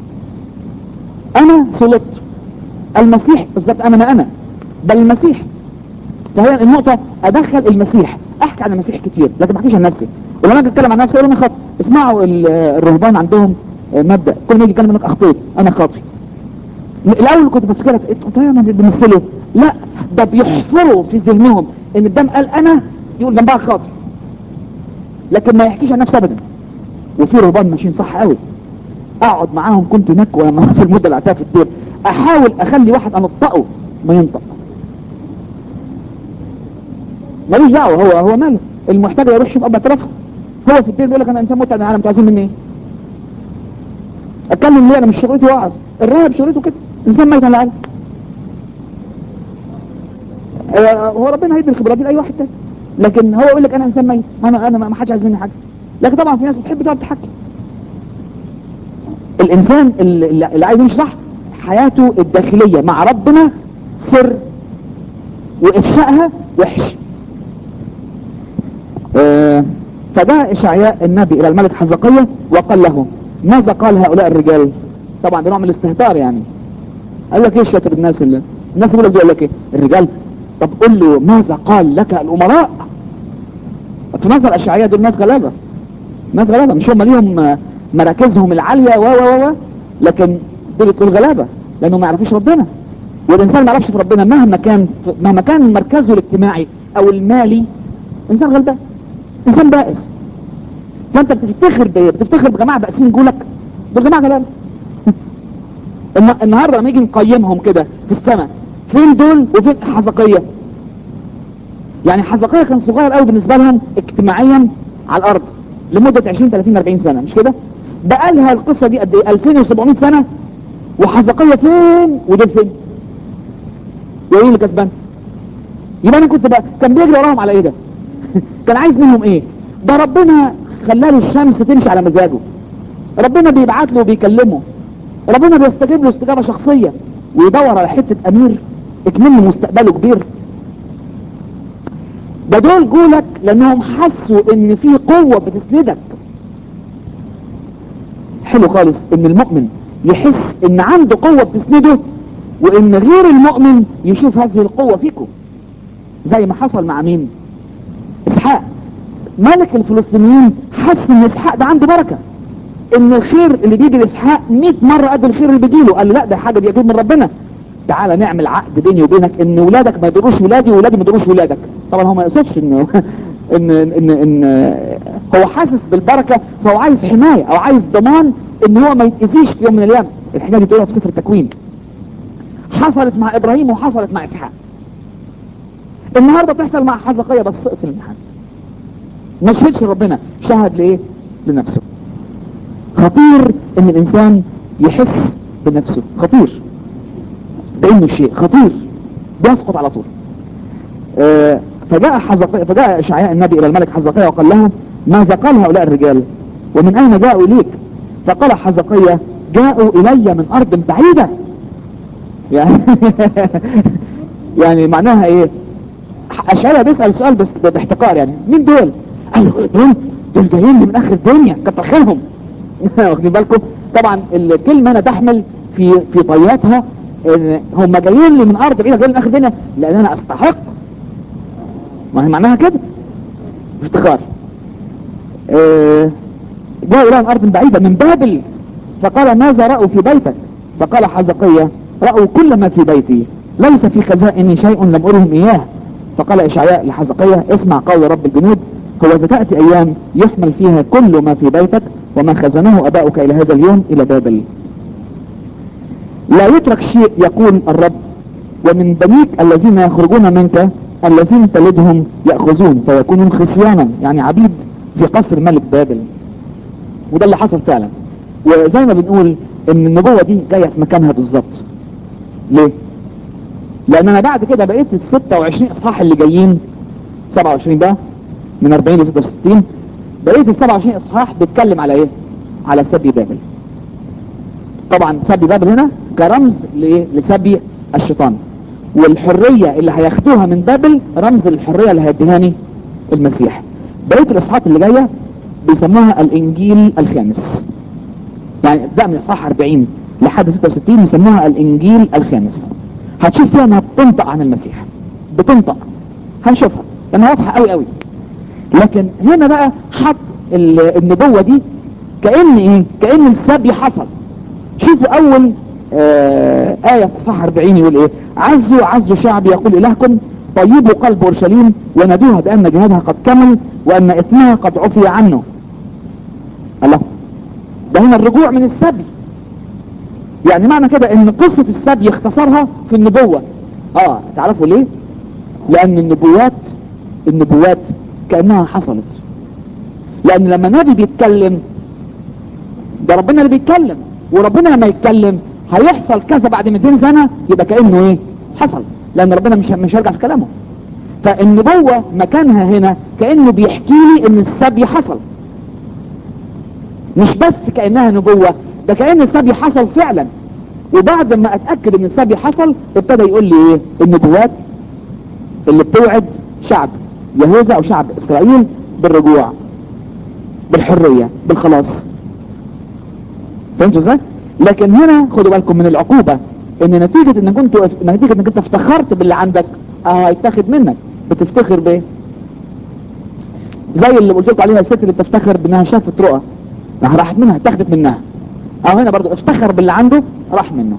انا صلبت، المسيح بالظبط انا ما انا بل المسيح. فهي النقطة ادخل المسيح، احكي عن المسيح كتير لكن ما احكيش عن نفسي. ولما اجي اتكلم عن نفسي اقول انا خاطئ. اسمعوا الرهبان عندهم مبدأ كل ما يجي يتكلم انك اخطيت انا خاطئ. الاول كنت بفتكرها دايما بيمثلوا، لا ده بيحفروا في ذهنهم ان الدم قال انا يقول جنبها خاطئ، لكن ما يحكيش عن نفسه ابدا. وفي رهبان ماشيين صح قوي، اقعد معاهم كنت هناك ولما في المده اللي قعدتها في الدير احاول اخلي واحد انطقه ما ينطق. ماليش دعوه، هو ماله المحتاج يروح يشوف اب اعترافه. هو في الدير بيقول لك انا انسان متعب من العالم، انتوا عايزين مني ايه؟ اتكلم ليه؟ انا مش شغلتي واعظ. الراهب شغلته كده، انسان ميت على العالم. هو ربنا هيدي الخبرات دي لاي واحد تاني، لكن هو يقول لك انا انسان ميت، انا ما حدش عايز مني حاجه. لكن طبعا في ناس بتحب تقعد تحكي. الانسان اللي عايز يمشي صح حياته الداخليه مع ربنا سر، وافشائها وحش. فجاء اشعياء النبي الى الملك حزقية وقال له ماذا قال هؤلاء الرجال؟ طبعا بنوع من الاستهتار يعني. قال لك ايه شاطر الناس الناس يقول لك يقول لك ايه الرجال؟ طب قل له ماذا قال لك الامراء؟ في نظر اشعياء دول ناس غلابه، ناس غلابه، مش هم ليهم مراكزهم العاليه و لكن دول تقول غلابه لانهم ما يعرفوش ربنا. والانسان ما يعرفش في ربنا مهما كان مركزه الاجتماعي او المالي، انسان غلبان، انسان بائس. فانت بتفتخر بجماعه بائسين جولك، دول جماعه غلابه. النهارده لما نيجي نقيمهم كده في السماء، فين دول وفين حزقية؟ يعني حزقية كان صغير قوي بالنسبه لهم اجتماعيا على الارض لمده 20 30 40 سنه، مش كده؟ بقى لها القصه دي قد ايه؟ 2700 سنه. وحزقية فين ودول فين؟ وايه اللي كسبان؟ يبقى انا كنت بقى كان بيجري وراهم على ايه ده؟ كان عايز منهم ايه؟ ده ربنا خلاله الشمس تمشي على مزاجه، ربنا بيبعت له وبيكلمه، ربنا بيستجيب له استجابه شخصيه، ويدور على حته امير اكمل مستقبله كبير. ده دول جولك لانهم حسوا ان في قوه بتسندك. حلو خالص ان المؤمن يحس ان عنده قوه بتسنده، وان غير المؤمن يشوف هذه القوه فيكم، زي ما حصل مع مين؟ اسحاق. ملك الفلسطينيين حس ان اسحاق ده عنده بركه، ان الخير اللي بيجي لاسحاق 100 مره قد الخير اللي بيجيله. قال له لا، ده حاجه بيجي من ربنا، تعالى نعمل عقد بيني وبينك ان ولادك ما يضروش ولادي وولادي ما يضروش ولادك. طبعا هو ما يقصدش انه ان هو حاسس بالبركه، فهو عايز حمايه او عايز ضمان ان هو ما يتاذيش في يوم من الايام. الحكايه دي تقولها في سفر التكوين، حصلت مع ابراهيم وحصلت مع اسحاق. النهارده بتحصل مع حزقية، بس سقط في الامتحان، ما شهدش ربنا، شهد لايه؟ لنفسه. خطير ان الانسان يحس بنفسه، خطير بانه شيء خطير بيسقط على طول. فجاء اشعياء النبي الى الملك حزقية وقال له ماذا قال هؤلاء الرجال ومن اين جاءوا اليك؟ فقال حزقية جاءوا الي من ارض بعيدة. يعني يعني معناها ايه؟ اشعياء بيسأل سؤال بس باحتقار، يعني مين دول؟ قال له دول جايين لي من اخر الدنيا، كتر خيرهم. واخدين بالكم؟ طبعا الكلمة انا تحمل في طياتها ان هم جايين لي من ارض بعيدة، جايين من اخر الدنيا لان انا استحق. ما هي معناها كده افتخار. جاءوا الى ارض بعيدة من بابل. فقال ماذا رأوا في بيتك؟ فقال حزقية رأوا كل ما في بيتي، ليس في خزائني شيء لم أرهم إياه. فقال إشعياء لحزقية اسمع قول رب الجنود، هو ستأتي أيام يحمل فيها كل ما في بيتك وما خزنه أباؤك إلى هذا اليوم إلى بابل. لا يترك شيء يقول الرب، ومن بنيك الذين يخرجون منك الذين تلدهم يأخذون فيكونون خصيانا، يعني عبيد في قصر ملك بابل. وده اللي حصل فعلا. وزي ما بنقول ان النبوة دي جاية في مكانها بالظبط. ليه؟ لان انا بعد كده بقيت ال 26 اصحاح اللي جايين، 27 بقى من 40 ل 66، بقيت ال 27 اصحاح بيتكلم على ايه؟ على سبي بابل. طبعا سبي بابل هنا كرمز لايه؟ لسبي الشيطان، والحرية اللي هياخدوها من بابل رمز للحرية اللي هيديهاني المسيح. بقية الاصحاحات اللي جاية بيسموها الانجيل الخامس، يعني ابدأ من اصحاح 40 لحد 66 يسموها الانجيل الخامس. هتشوف فيها انها بتنطق عن المسيح، بتنطق، هنشوفها لانها واضحه قوي قوي. لكن هنا بقى حط النبوه دي كأن ايه، كأن السبي حصل. شوفوا اول آية في اصحاح 40 يقول ايه: عزوا شعبي يقول الهكم، طيبوا قلب اورشليم ونادوها بان جهادها قد كمل وان اثمها قد عفي عنه. الله، ده هنا الرجوع من السبي. يعني معنى كده ان قصة السبي اختصرها في النبوة. تعرفوا ليه؟ لان النبوات كأنها حصلت. لان لما نبي بيتكلم ده ربنا اللي بيتكلم، وربنا لما يتكلم هيحصل كذا بعد 200 سنة، يبقى كأنه ايه؟ حصل، لان ربنا مش هيرجع في كلامه. فالنبوة مكانها هنا كأنه بيحكي لي ان السبي حصل، مش بس كأنها نبوة، ده كأن السبي حصل فعلا. وبعد ما اتأكد ان السبي حصل ابتدى يقول لي ايه؟ النبوات اللي بتوعد شعب يهوذا او شعب اسرائيل بالرجوع، بالحرية، بالخلاص. فهمتوا ازاي؟ لكن هنا خدوا بالكم من العقوبة، ان نتيجة انك انت افتخرت باللي عندك هيتاخد منك. بتفتخر بايه؟ زي اللي قلت لكم عليها الست اللي بتفتخر بانها شافت رؤى، راحت منها، اتاخدت منها. هنا برضو افتخر باللي عنده، راح منه.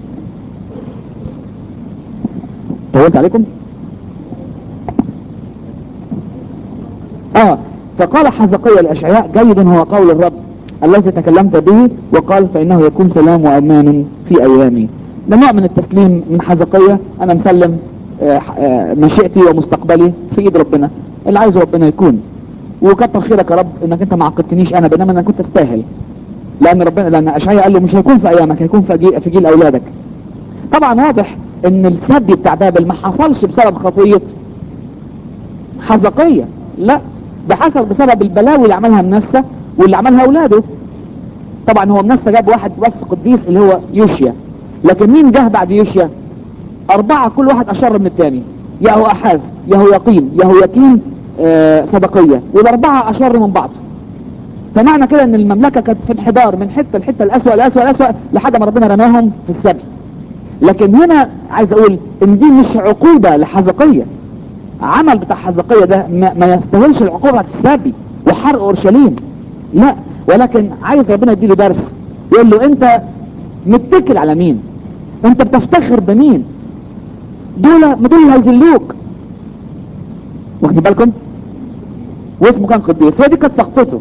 طولت عليكم. فقال حزقيا لأشعياء: جيد هو قول الرب الذي تكلمت به وقال فإنه يكون سلام وأمان في أيامي. ده نوع من التسليم من حزقيا، أنا مسلم مشيئتي ومستقبلي في إيد ربنا، اللي عايزه ربنا يكون. وكتر خيرك يا رب انك انت ما عاقبتنيش انا، بينما انا كنت استاهل. لان اشعياء قال له مش هيكون في ايامك، هيكون في جيل اولادك. طبعا واضح ان السبي بتاع بابل ما حصلش بسبب خطية حزقية، لا، ده حصل بسبب البلاوي اللي عملها منسى واللي عملها اولاده. طبعا هو منسى جاب واحد بس قديس اللي هو يوشيا، لكن مين جه بعد يوشيا؟ 4 كل واحد اشر من الثاني، يهو احاز، يهو يقين، يهو يكين، صدقية، وال4 اشر من بعض. فمعنى كده ان المملكة كانت في انحدار من حتة لحتة، الاسوأ لحد ما ربنا رماهم في السبي. لكن هنا عايز اقول ان دي مش عقوبة لحزقية. عمل بتاع حزقية ده ما يستاهلش العقوبة بتاعت السبي وحرق اورشليم، لا، ولكن عايز ربنا يديله درس، يقول له انت متكل على مين؟ انت بتفتخر بمين؟ دول اللي هيذلوك، واخدين بالكم؟ واسمه كان قديس. هي دي كانت سقطته،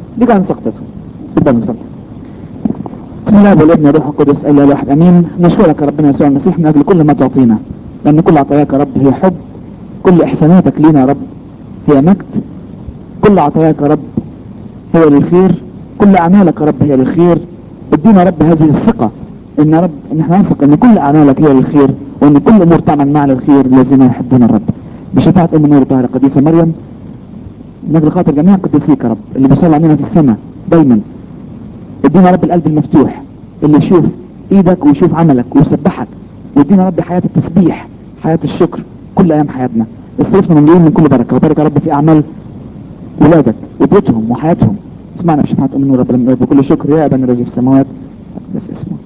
نصلي. بسم الله والابن والروح القدس الا الواحد امين. نشكرك يا ربنا يسوع المسيح من اجل كل ما تعطينا، لان كل عطاياك يا رب هي حب، كل احساناتك لينا يا رب هي مجد، كل عطاياك يا رب هي للخير، كل اعمالك يا رب هي للخير. ادينا يا رب هذه الثقة ان يا رب ان احنا نثق ان كل اعمالك هي للخير، وان كل امور تعمل معنا للخير الذين يحبون الرب. بشفاعة ام النور الطاهرة القديسة مريم، من اجل خاطر جميع قديسيك يا رب اللي بيصلوا علينا في السماء دايما، ادينا يا رب القلب المفتوح اللي يشوف ايدك ويشوف عملك ويسبحك، وادينا يا رب حياة التسبيح، حياة الشكر كل ايام حياتنا. اصرفنا من كل بركة، وبارك يا رب في اعمال ولادك وبيوتهم وحياتهم. اسمعنا بشفاعة ام النور رب بكل شكر يا ابانا الذي في السماوات، بس اسمك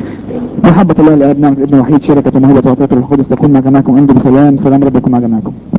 محبة الله الآب نعمة الابن الوحيد شركة موهبة وعطية الروح القدس تكون مع جميعكم. انتم بسلام، سلام رب يكون مع جميعكم.